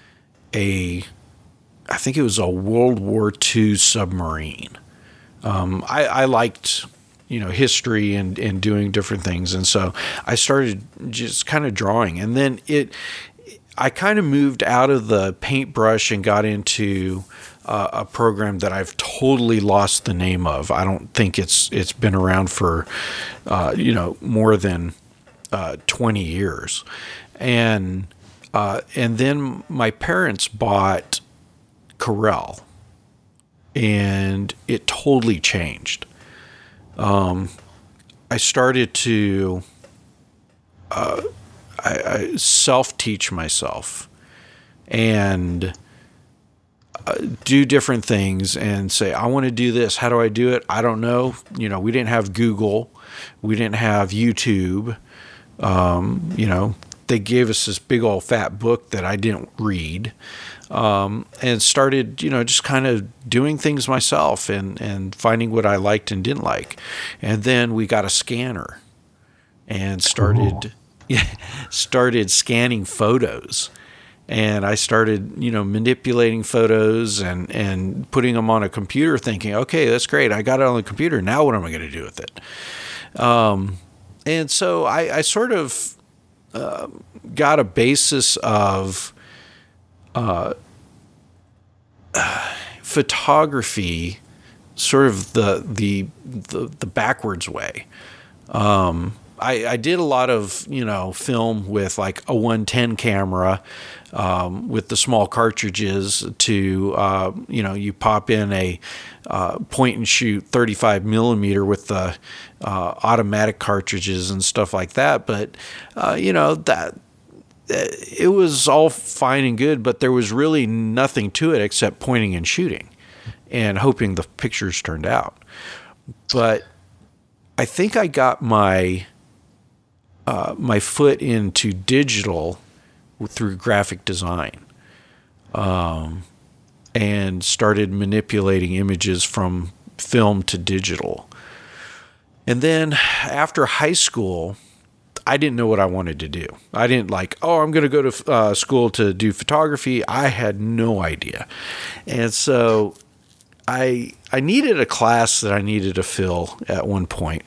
a I think it was a World War Two submarine. Um, I, I liked, you know, history and, and doing different things. And so I started just kind of drawing, and then it, I kind of moved out of the paintbrush and got into uh, a program that I've totally lost the name of. I don't think it's it's been around for uh, you know more than uh, twenty years, and uh, and then my parents bought Corel, and it totally changed. Um, I started to uh, I, I self-teach myself and uh, do different things and say, I want to do this. How do I do it? I don't know. You know, we didn't have Google. We didn't have YouTube. Um, you know, they gave us this big old fat book that I didn't read. Um, and started, you know, just kind of doing things myself and, and finding what I liked and didn't like. And then we got a scanner and started, yeah, started scanning photos. And I started, you know, manipulating photos and, and putting them on a computer thinking, okay, that's great. I got it on the computer. Now what am I going to do with it? Um, and so I, I sort of uh, got a basis of Uh, photography, sort of the the the, the backwards way. Um, I, I did a lot of you know film with like a one ten camera, um, with the small cartridges. To uh, you know, you pop in a uh, point and shoot thirty-five millimeter with the uh, automatic cartridges and stuff like that. But uh, you know that. It was all fine and good, but there was really nothing to it except pointing and shooting and hoping the pictures turned out. But I think I got my uh, my foot into digital through graphic design, um, and started manipulating images from film to digital. And then after high school, I didn't know what I wanted to do. I didn't like, oh, I'm going to go to uh, school to do photography. I had no idea. And so I I needed a class that I needed to fill at one point.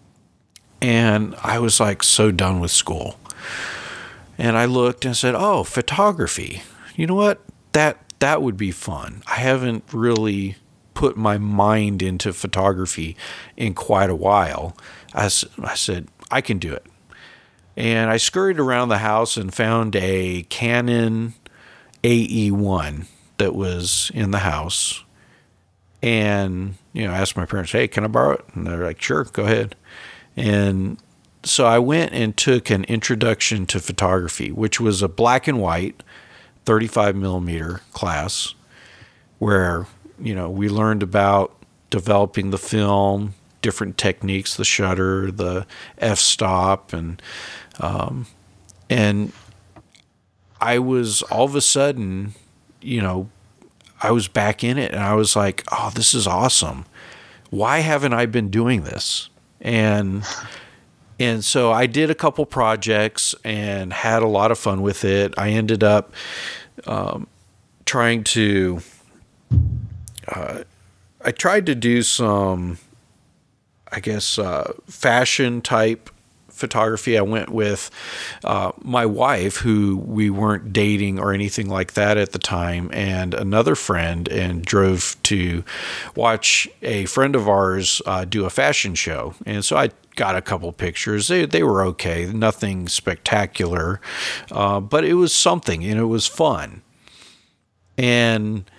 And I was like so done with school. And I looked and said, oh, photography. You know what? That that would be fun. I haven't really put my mind into photography in quite a while. I, I said, I can do it. And I scurried around the house and found a Canon A E one that was in the house. And, you know, I asked my parents, hey, can I borrow it? And they're like, sure, go ahead. And so I went and took an introduction to photography, which was a black and white thirty-five millimeter class where, you know, we learned about developing the film, different techniques, the shutter, the f-stop, and um, and I was all of a sudden, you know, I was back in it, and I was like, oh, this is awesome. Why haven't I been doing this? And and so I did a couple projects and had a lot of fun with it. I ended up um, trying to, uh, I tried to do some, I guess, uh, fashion type photography. I went with uh, my wife, who we weren't dating or anything like that at the time, and another friend, and drove to watch a friend of ours uh, do a fashion show. And so I got a couple pictures. They they were okay, nothing spectacular, uh, but it was something, and it was fun. And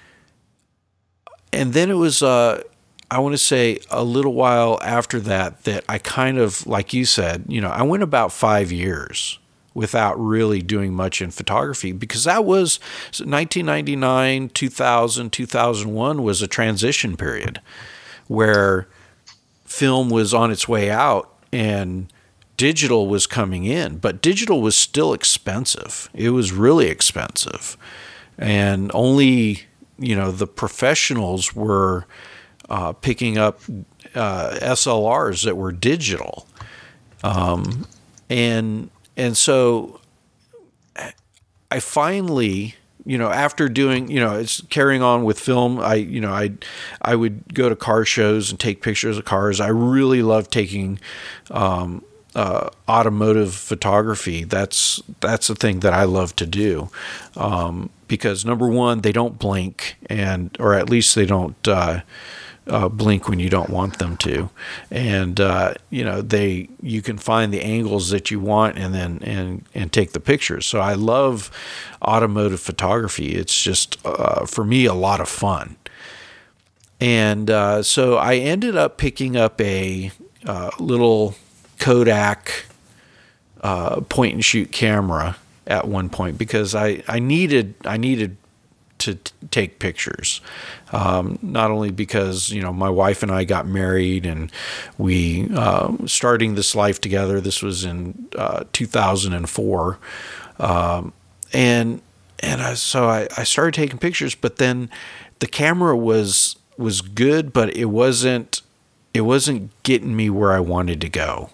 and then it was uh, I want to say a little while after that that I kind of, like you said, you know, I went about five years without really doing much in photography, because that was nineteen ninety-nine, two thousand, two thousand one was a transition period where film was on its way out and digital was coming in, but digital was still expensive. It was really expensive. And only, you know, the professionals were uh, picking up uh, S L Rs that were digital. Um, and, and so I finally, you know, after doing, you know, it's carrying on with film, I, you know, I, I would go to car shows and take pictures of cars. I really love taking, um, uh, automotive photography, that's that's the thing that I love to do, um, because number one, they don't blink, and or at least they don't uh, uh, blink when you don't want them to, and uh, you know they you can find the angles that you want and then and and take the pictures. So I love automotive photography. It's just uh, for me a lot of fun, and uh, so I ended up picking up a uh, little Kodak uh, point and shoot camera at one point because I, I needed I needed to t- take pictures. Um, not only because you know my wife and I got married and we uh, starting this life together. This was in uh, two thousand four, um, and and I, so I, I started taking pictures. But then the camera was was good, but it wasn't it wasn't getting me where I wanted to go.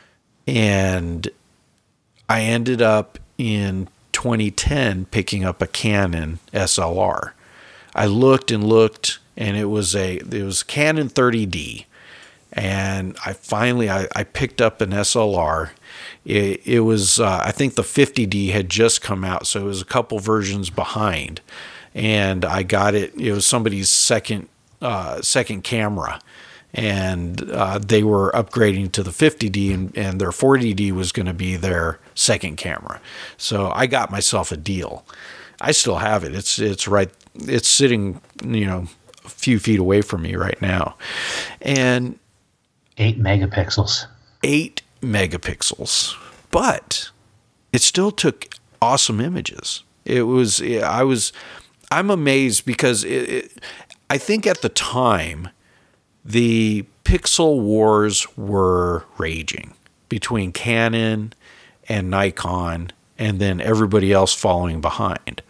And I ended up in twenty ten picking up a Canon S L R. I looked and looked, and it was a it was Canon thirty D. And I finally I, I picked up an S L R. It, it was uh, I think the fifty D had just come out, so it was a couple versions behind. And I got it. It was somebody's second uh, second camera. And uh, they were upgrading to the fifty D, and, and their forty D was going to be their second camera. So I got myself a deal. I still have it. It's it's right. It's sitting, you know, a few feet away from me right now, and eight megapixels. Eight megapixels, but it still took awesome images. It was. I was. I'm amazed because it, it, I think at the time, the pixel wars were raging between Canon and Nikon, and then everybody else following behind.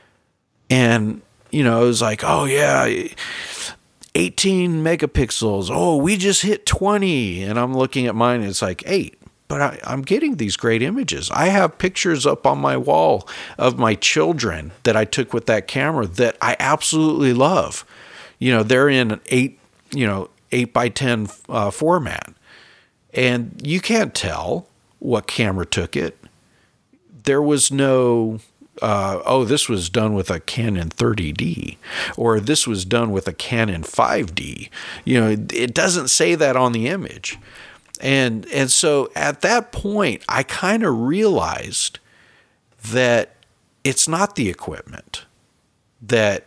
And, you know, it was like, oh, yeah, eighteen megapixels. Oh, we just hit twenty. And I'm looking at mine, and it's like eight. But I, I'm getting these great images. I have pictures up on my wall of my children that I took with that camera that I absolutely love. You know, they're in an eight you know, eight by ten uh, format. And you can't tell what camera took it. There was no, uh, oh, this was done with a Canon thirty D, or this was done with a Canon five D. You know, it doesn't say that on the image. And, and so at that point, I kind of realized that it's not the equipment that,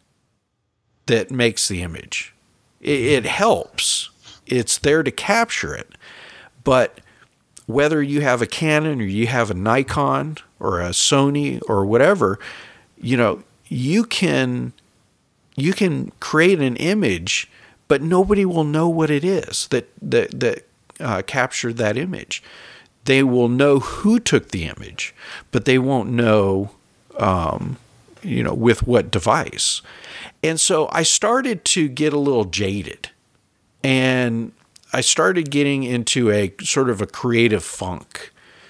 that makes the image. It helps. It's there to capture it. But whether you have a Canon or you have a Nikon or a Sony or whatever, you know, you can you can create an image, but nobody will know what it is that that that uh, captured that image. They will know who took the image, but they won't know, um, you know, with what device. And so I started to get a little jaded, and I started getting into a sort of a creative funk.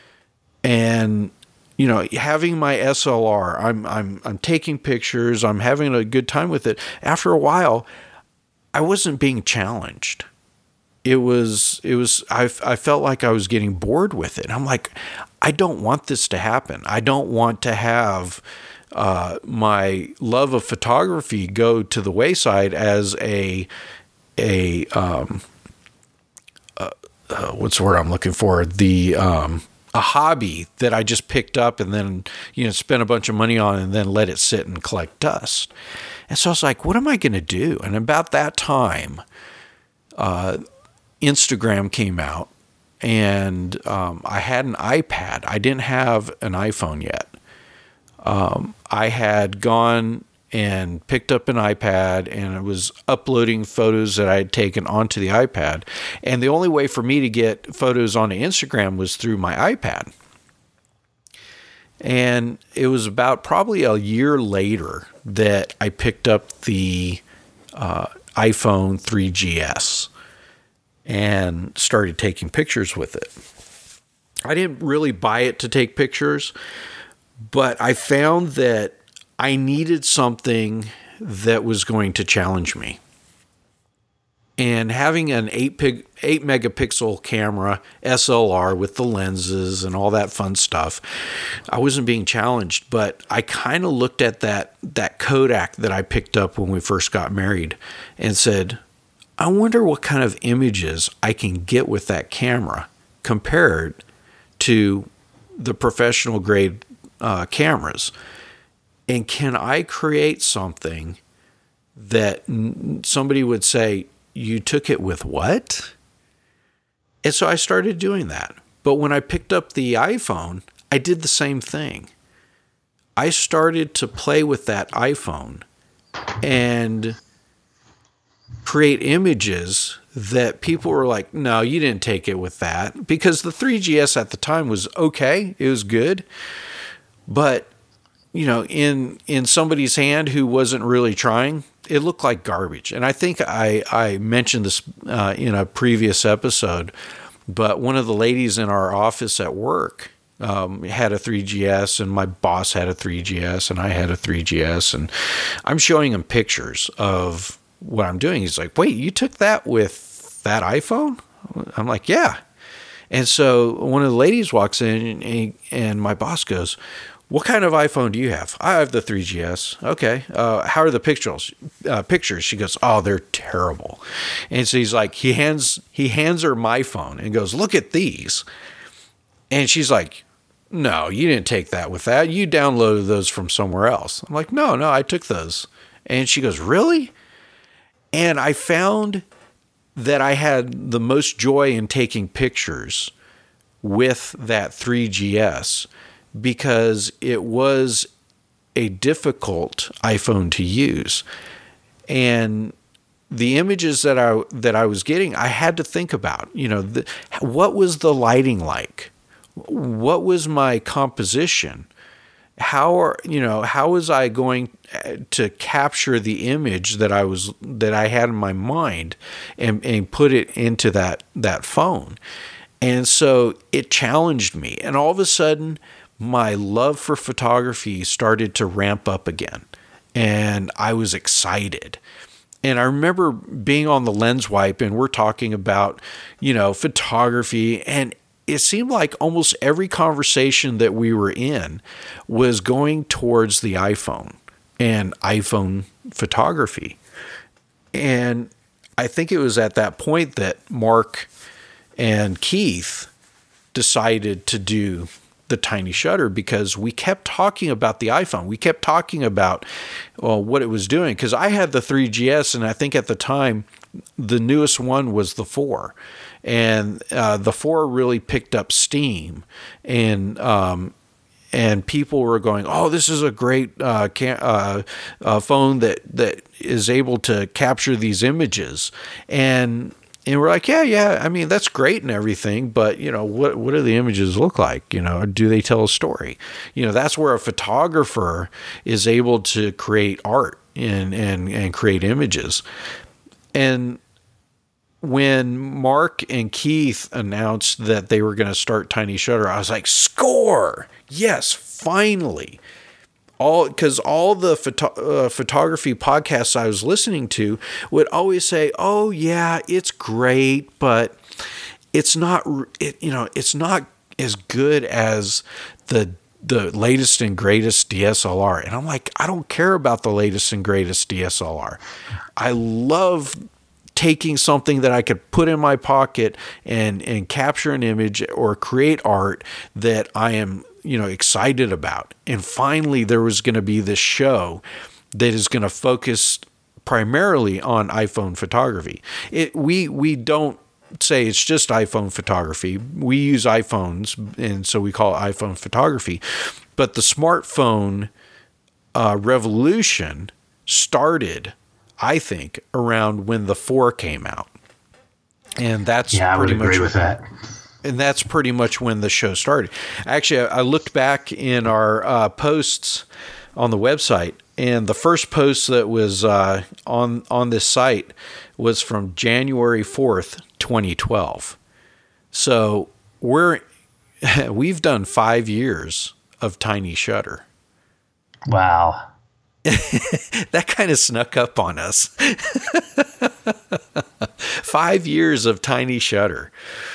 And, you know, having my S L R, I'm I'm I'm taking pictures, I'm having a good time with it. After a while, I wasn't being challenged. It was it was I I felt like I was getting bored with it. I'm like, I don't want this to happen. I don't want to have Uh, my love of photography go to the wayside as a a um, uh, uh, what's the word I'm looking for? The um, a hobby that I just picked up and then you know spent a bunch of money on and then let it sit and collect dust. And so I was like, what am I going to do? And about that time, uh, Instagram came out, and um, I had an iPad. I didn't have an iPhone yet. Um, I had gone and picked up an iPad, and it was uploading photos that I had taken onto the iPad. And the only way for me to get photos onto Instagram was through my iPad. And it was about probably a year later that I picked up the uh, iPhone three G S and started taking pictures with it. I didn't really buy it to take pictures, but I found that I needed something that was going to challenge me. And having an eight, pig, eight megapixel camera, S L R with the lenses and all that fun stuff, I wasn't being challenged. But I kind of looked at that, that Kodak that I picked up when we first got married and said, I wonder what kind of images I can get with that camera compared to the professional grade uh, cameras. And can I create something that somebody would say, you took it with what? And so I started doing that. But when I picked up the iPhone, I did the same thing. I started to play with that iPhone and create images that people were like, no, you didn't take it with that. Because the three G S at the time was okay. It was good. But, you know, in in somebody's hand who wasn't really trying, it looked like garbage. And I think I, I mentioned this uh, in a previous episode, but one of the ladies in our office at work um, had a three G S, and my boss had a three G S, and I had a three G S, and I'm showing him pictures of what I'm doing. He's like, wait, you took that with that iPhone? I'm like, yeah. And so one of the ladies walks in, and, he, and my boss goes, what kind of iPhone do you have? I have the three G S. Okay. Uh, how are the pictures? Uh, pictures? She goes, oh, they're terrible. And so he's like, he hands he hands her my phone and goes, look at these. And she's like, no, you didn't take that with that. You downloaded those from somewhere else. I'm like, no, no, I took those. And she goes, really? And I found that I had the most joy in taking pictures with that three G S, because it was a difficult iPhone to use. And the images that I that I was getting, I had to think about, you know, the, what was the lighting like? What was my composition? How are, you know, how was I going to capture the image that I was that I had in my mind and, and put it into that that phone? And so it challenged me. And all of a sudden, my love for photography started to ramp up again, and I was excited. And I remember being on the Lens Wipe, and we're talking about, you know, photography, and it seemed like almost every conversation that we were in was going towards the iPhone and iPhone photography. And I think it was at that point that Mark and Keith decided to do the Tiny Shutter, because we kept talking about the iPhone. We kept talking about, well, what it was doing, because I had the three G S, and I think at the time the newest one was the four, and uh, the four really picked up steam, and um, and people were going, oh, this is a great uh, cam- uh, uh, phone that that is able to capture these images. And And we're like, yeah, yeah, I mean, that's great and everything, but, you know, what what do the images look like? You know, do they tell a story? You know, that's where a photographer is able to create art and, and, and create images. And when Mark and Keith announced that they were going to start Tiny Shutter, I was like, score! Yes, finally. All because all the photo, uh, photography podcasts I was listening to would always say, "Oh yeah, it's great, but it's not. It, you know, it's not as good as the the latest and greatest D S L R." And I'm like, I don't care about the latest and greatest D S L R. I love taking something that I could put in my pocket and and capture an image or create art that I am, you know, excited about. And finally, there was going to be this show that is going to focus primarily on iPhone photography. It we we don't say it's just iPhone photography. We use iPhones, and so we call it iPhone photography. But the smartphone uh, revolution started, I think, around when the four came out, and that's yeah, I pretty would agree much with that. And that's pretty much when the show started. Actually, I looked back in our uh, posts on the website, and the first post that was uh, on on this site was from January fourth, twenty twelve. So we're we've done five years of Tiny Shutter. Wow. That kind of snuck up on us. five years of Tiny Shutter.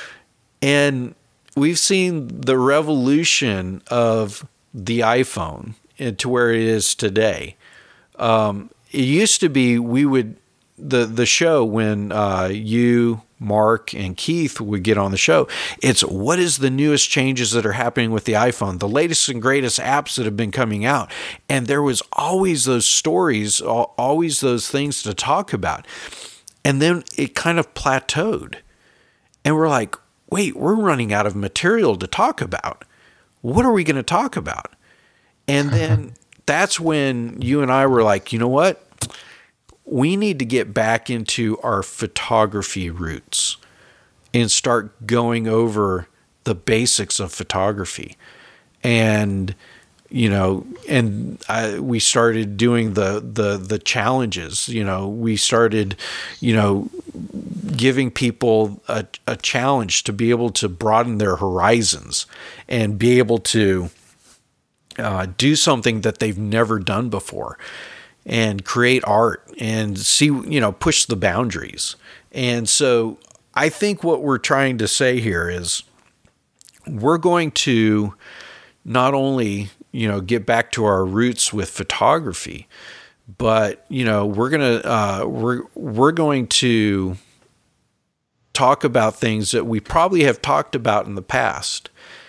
And we've seen the revolution of the iPhone to where it is today. Um, it used to be we would, the, the show when uh, you, Mark, and Keith would get on the show, it's what is the newest changes that are happening with the iPhone, the latest and greatest apps that have been coming out. And there was always those stories, always those things to talk about. And then it kind of plateaued. And we're like, wait, we're running out of material to talk about. What are we going to talk about? And then that's when you and I were like, you know what? We need to get back into our photography roots and start going over the basics of photography. And, you know, and I, we started doing the, the, the challenges, you know, we started, you know, giving people a, a challenge to be able to broaden their horizons and be able to uh, do something that they've never done before. And create art and see, you know, push the boundaries. And so I think what we're trying to say here is we're going to not only, you know, get back to our roots with photography, but, you know, we're going to, uh, we're, we're going to talk about things that we probably have talked about in the past.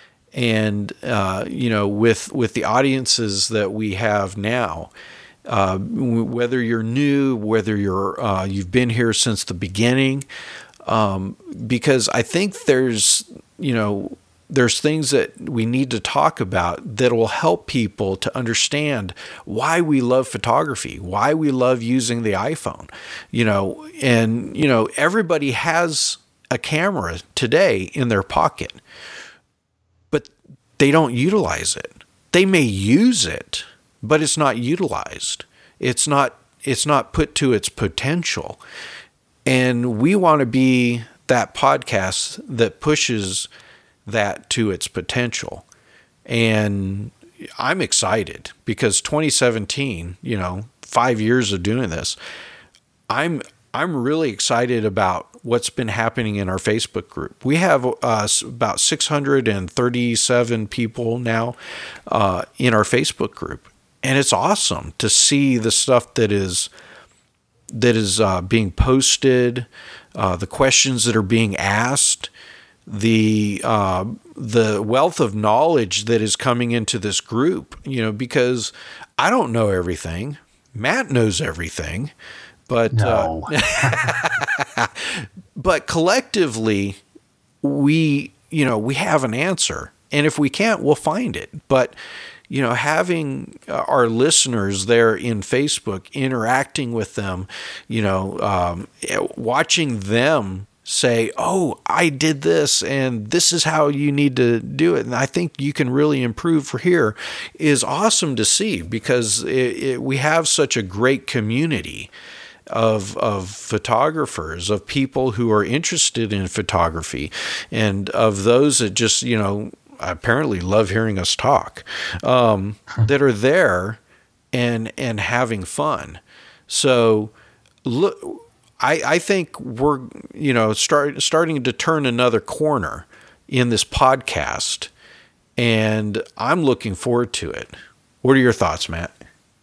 And, uh, you know, with, with the audiences that we have now, Uh, whether you're new, whether you're uh, you've been here since the beginning, um, because I think there's you know there's things that we need to talk about that will help people to understand why we love photography, why we love using the iPhone, you know, and you know everybody has a camera today in their pocket, but they don't utilize it. They may use it, but it's not utilized. It's not, it's not put to its potential. And we want to be that podcast that pushes that to its potential. And I'm excited because twenty seventeen, you know, five years of doing this, I'm, I'm really excited about what's been happening in our Facebook group. We have uh, about six hundred thirty-seven people now uh, in our Facebook group. And it's awesome to see the stuff that is that is uh, being posted, uh, the questions that are being asked, the uh, the wealth of knowledge that is coming into this group. You know, because I don't know everything. Matt knows everything, but no. uh, but collectively, we you know we have an answer, and if we can't, we'll find it. But you know, having our listeners there in Facebook, interacting with them, you know, um, watching them say, oh, I did this and this is how you need to do it. And I think you can really improve for here is awesome to see because it, it, we have such a great community of of photographers, of people who are interested in photography, and of those that just, you know, apparently love hearing us talk, um, that are there and and having fun. So look, I, I think we're, you know, start, starting to turn another corner in this podcast, and I'm looking forward to it. What are your thoughts, Matt?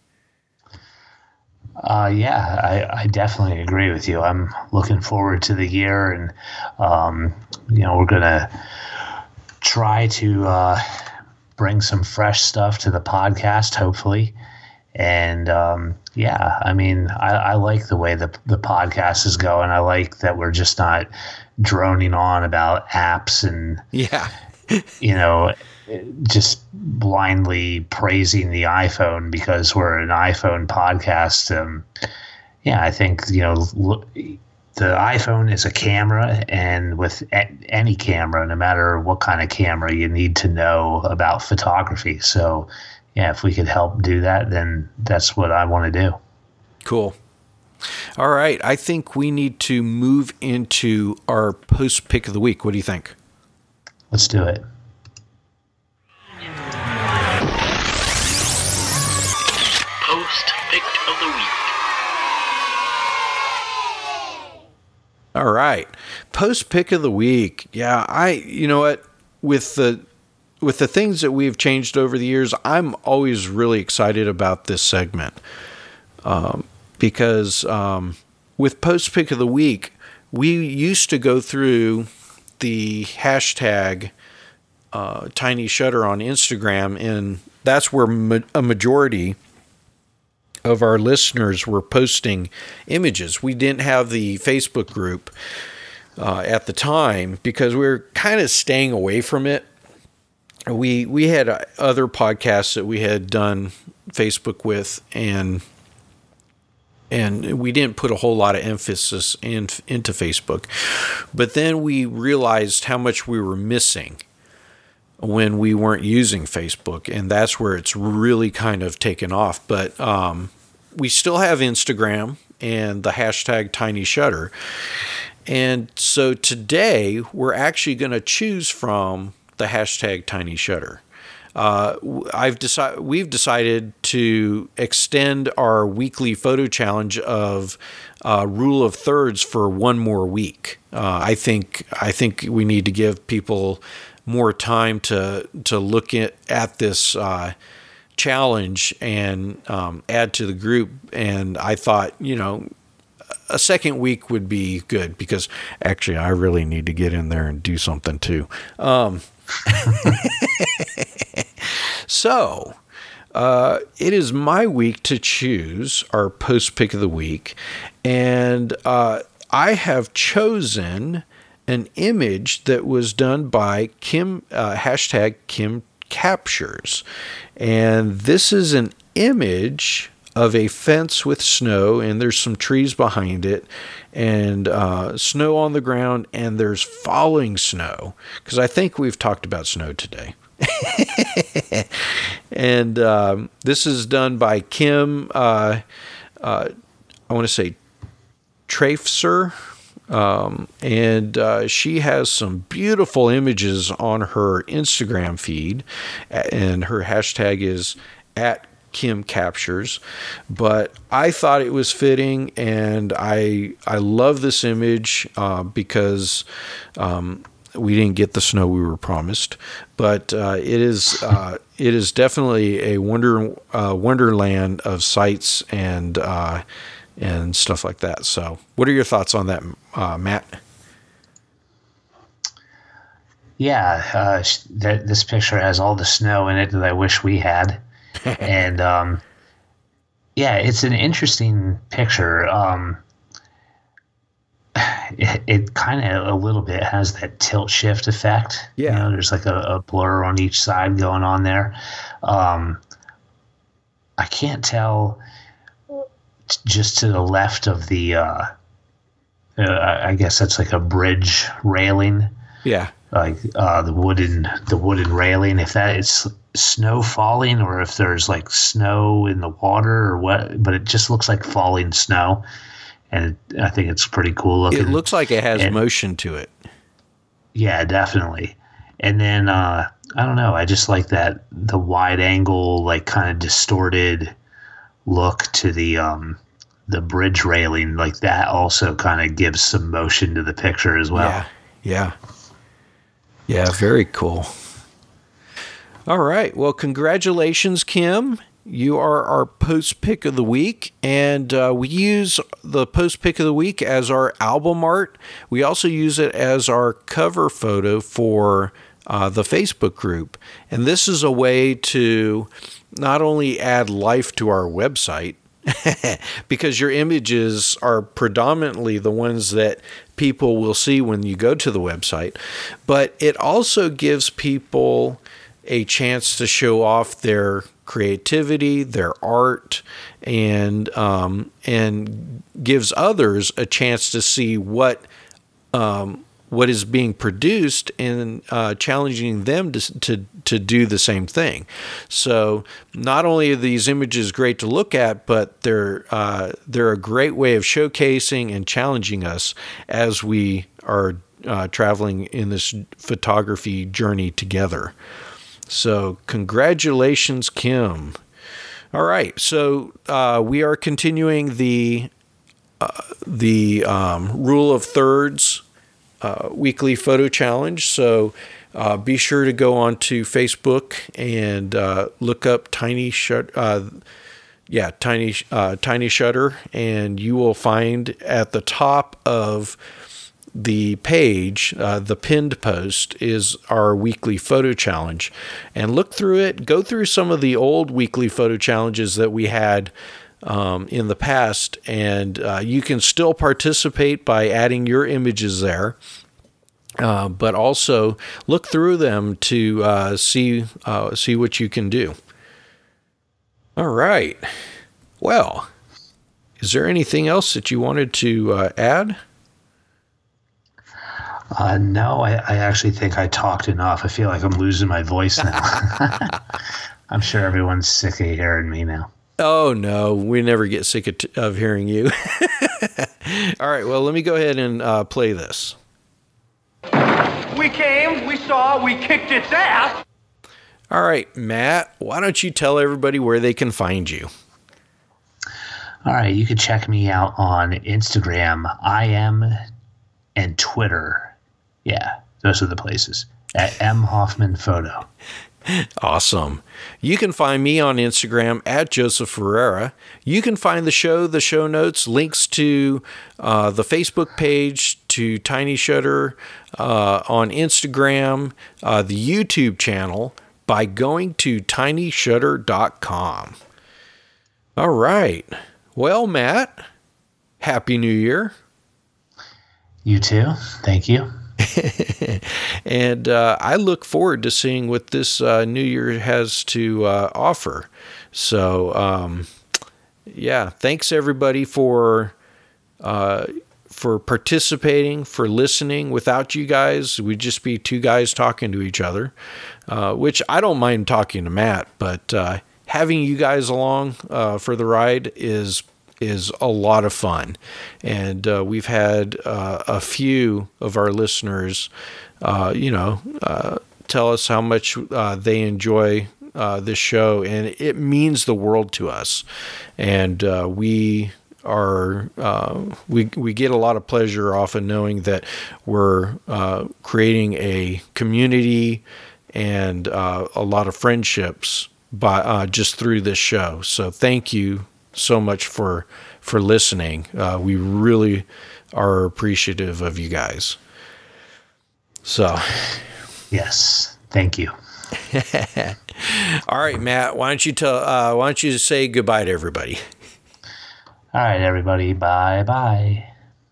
Uh, yeah, I, I definitely agree with you. I'm looking forward to the year, and, um, you know, we're going to try to uh, bring some fresh stuff to the podcast, hopefully. And um, yeah, I mean, I, I like the way the the podcast is going. I like that we're just not droning on about apps and, yeah, you know, just blindly praising the iPhone because we're an iPhone podcast. Um, yeah, I think, you know, look, the iPhone is a camera, and with a- any camera, no matter what kind of camera, you need to know about photography. So, yeah, if we could help do that, then that's what I want to do. Cool. All right. I think we need to move into our post pick of the week. What do you think? Let's do it. Post pick of the week. All right. Post pick of the week. Yeah, I you know what? With the with the things that we've changed over the years, I'm always really excited about this segment. Um, because um, with post pick of the week, we used to go through the hashtag uh, Tiny Shutter on Instagram, and that's where ma- a majority of our listeners were posting images. We didn't have the Facebook group uh, at the time because we were kind of staying away from it. We we had other podcasts that we had done Facebook with, and and we didn't put a whole lot of emphasis in, into Facebook. But then we realized how much we were missing when we weren't using Facebook, and that's where it's really kind of taken off. But um, we still have Instagram and the hashtag Tiny Shutter. And so today we're actually going to choose from the hashtag Tiny Shutter. Uh, I've decided we've decided to extend our weekly photo challenge of uh, rule of thirds for one more week. Uh, I think I think we need to give people more time to to look at at this uh, challenge and um, add to the group. And I thought, you know, a second week would be good because actually I really need to get in there and do something too. Um, So, uh, it is my week to choose our post pick of the week, and uh, I have chosen an image that was done by Kim, uh, hashtag Kim Captures, and this is an image of a fence with snow, and there's some trees behind it, and uh, snow on the ground, and there's falling snow, because I think we've talked about snow today. And um, this is done by Kim, uh, uh, I want to say Trafer, um, and uh, she has some beautiful images on her Instagram feed, and her hashtag is at Kim Captures. But I thought it was fitting, and I I love this image uh, because um, we didn't get the snow we were promised, but uh, it is uh, it is definitely a wonder uh, wonderland of sights and uh, and stuff like that. So, what are your thoughts on that, uh, Matt? Yeah, uh, th- this picture has all the snow in it that I wish we had, and um, yeah, it's an interesting picture. Um, It, it kind of a little bit has that tilt shift effect. Yeah. You know, there's like a, a blur on each side going on there. Um, I can't tell just to the left of the, uh, uh, I guess that's like a bridge railing. Yeah. Like uh, the wooden, the wooden railing, if that is snow falling or if there's like snow in the water or what, but it just looks like falling snow. And it, I think it's pretty cool looking. It looks like it has and, motion to it. Yeah, definitely. And then, uh, I don't know, I just like that, the wide angle, like kind of distorted look to the, um, the bridge railing. Like that also kind of gives some motion to the picture as well. Yeah. Yeah. Yeah. Very cool. All right. Well, congratulations, Kim. You are our post pick of the week, and uh, we use the post pick of the week as our album art. We also use it as our cover photo for uh, the Facebook group. And this is a way to not only add life to our website, because your images are predominantly the ones that people will see when you go to the website, but it also gives people a chance to show off their creativity, their art, and um, and gives others a chance to see what um, what is being produced and uh, challenging them to, to to do the same thing. So not only are these images great to look at, but they're uh, they're a great way of showcasing and challenging us as we are uh, traveling in this photography journey together. So congratulations, Kim. All right, so uh, we are continuing the uh, the um, Rule of Thirds uh, weekly photo challenge. So uh, be sure to go onto Facebook and uh, look up Tiny Shut. Uh, yeah, Tiny uh, Tiny Shutter, and you will find at the top of the page, uh, the pinned post is our weekly photo challenge. And look through it, go through some of the old weekly photo challenges that we had um, in the past, and uh, you can still participate by adding your images there. Uh, but also look through them to uh, see uh, see what you can do. All right. Well, is there anything else that you wanted to uh, add? Uh, no, I, I actually think I talked enough. I feel like I'm losing my voice now. I'm sure everyone's sick of hearing me now. Oh, no, we never get sick of, t- of hearing you. All right, well, let me go ahead and uh, play this. We came, we saw, we kicked its ass. All right, Matt, why don't you tell everybody where they can find you? All right, you can check me out on Instagram, I M, and Twitter. Yeah, those are the places. At M Hoffman Photo. Awesome. You can find me on Instagram at Joseph Ferreira. You can find the show, the show notes, links to uh, the Facebook page, to Tiny Shutter uh, on Instagram, uh, the YouTube channel, by going to tiny shutter dot com. All right. Well, Matt, Happy New Year. You too. Thank you. And uh, I look forward to seeing what this uh, new year has to uh, offer. So, um, yeah, thanks everybody for uh, for participating, for listening. Without you guys, we'd just be two guys talking to each other, uh, which I don't mind talking to Matt, but uh, having you guys along uh, for the ride is is a lot of fun. And uh, we've had uh, a few of our listeners, uh, you know, uh, tell us how much uh, they enjoy uh, this show, and it means the world to us. And uh, we are uh, we we get a lot of pleasure off of knowing that we're uh, creating a community and uh, a lot of friendships by uh, just through this show. So thank you so much for for listening. Uh, we really are appreciative of you guys. So, yes, thank you. All right, Matt. Why don't you tell? Uh, why don't you say goodbye to everybody? All right, everybody. Bye bye.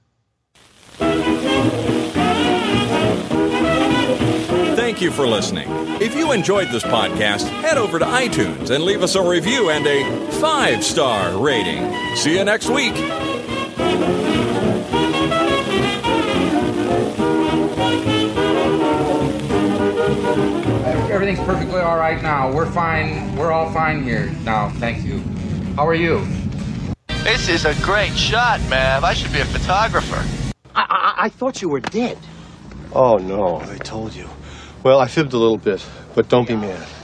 Thank you for listening. If you enjoyed this podcast, head over to iTunes and leave us a review and a five-star rating. See you next week. Everything's perfectly all right now. We're fine. We're all fine here now. Thank you. How are you? This is a great shot, Mav. I should be a photographer. I, I, I thought you were dead. Oh, no, I told you. Well, I fibbed a little bit, but don't be mad.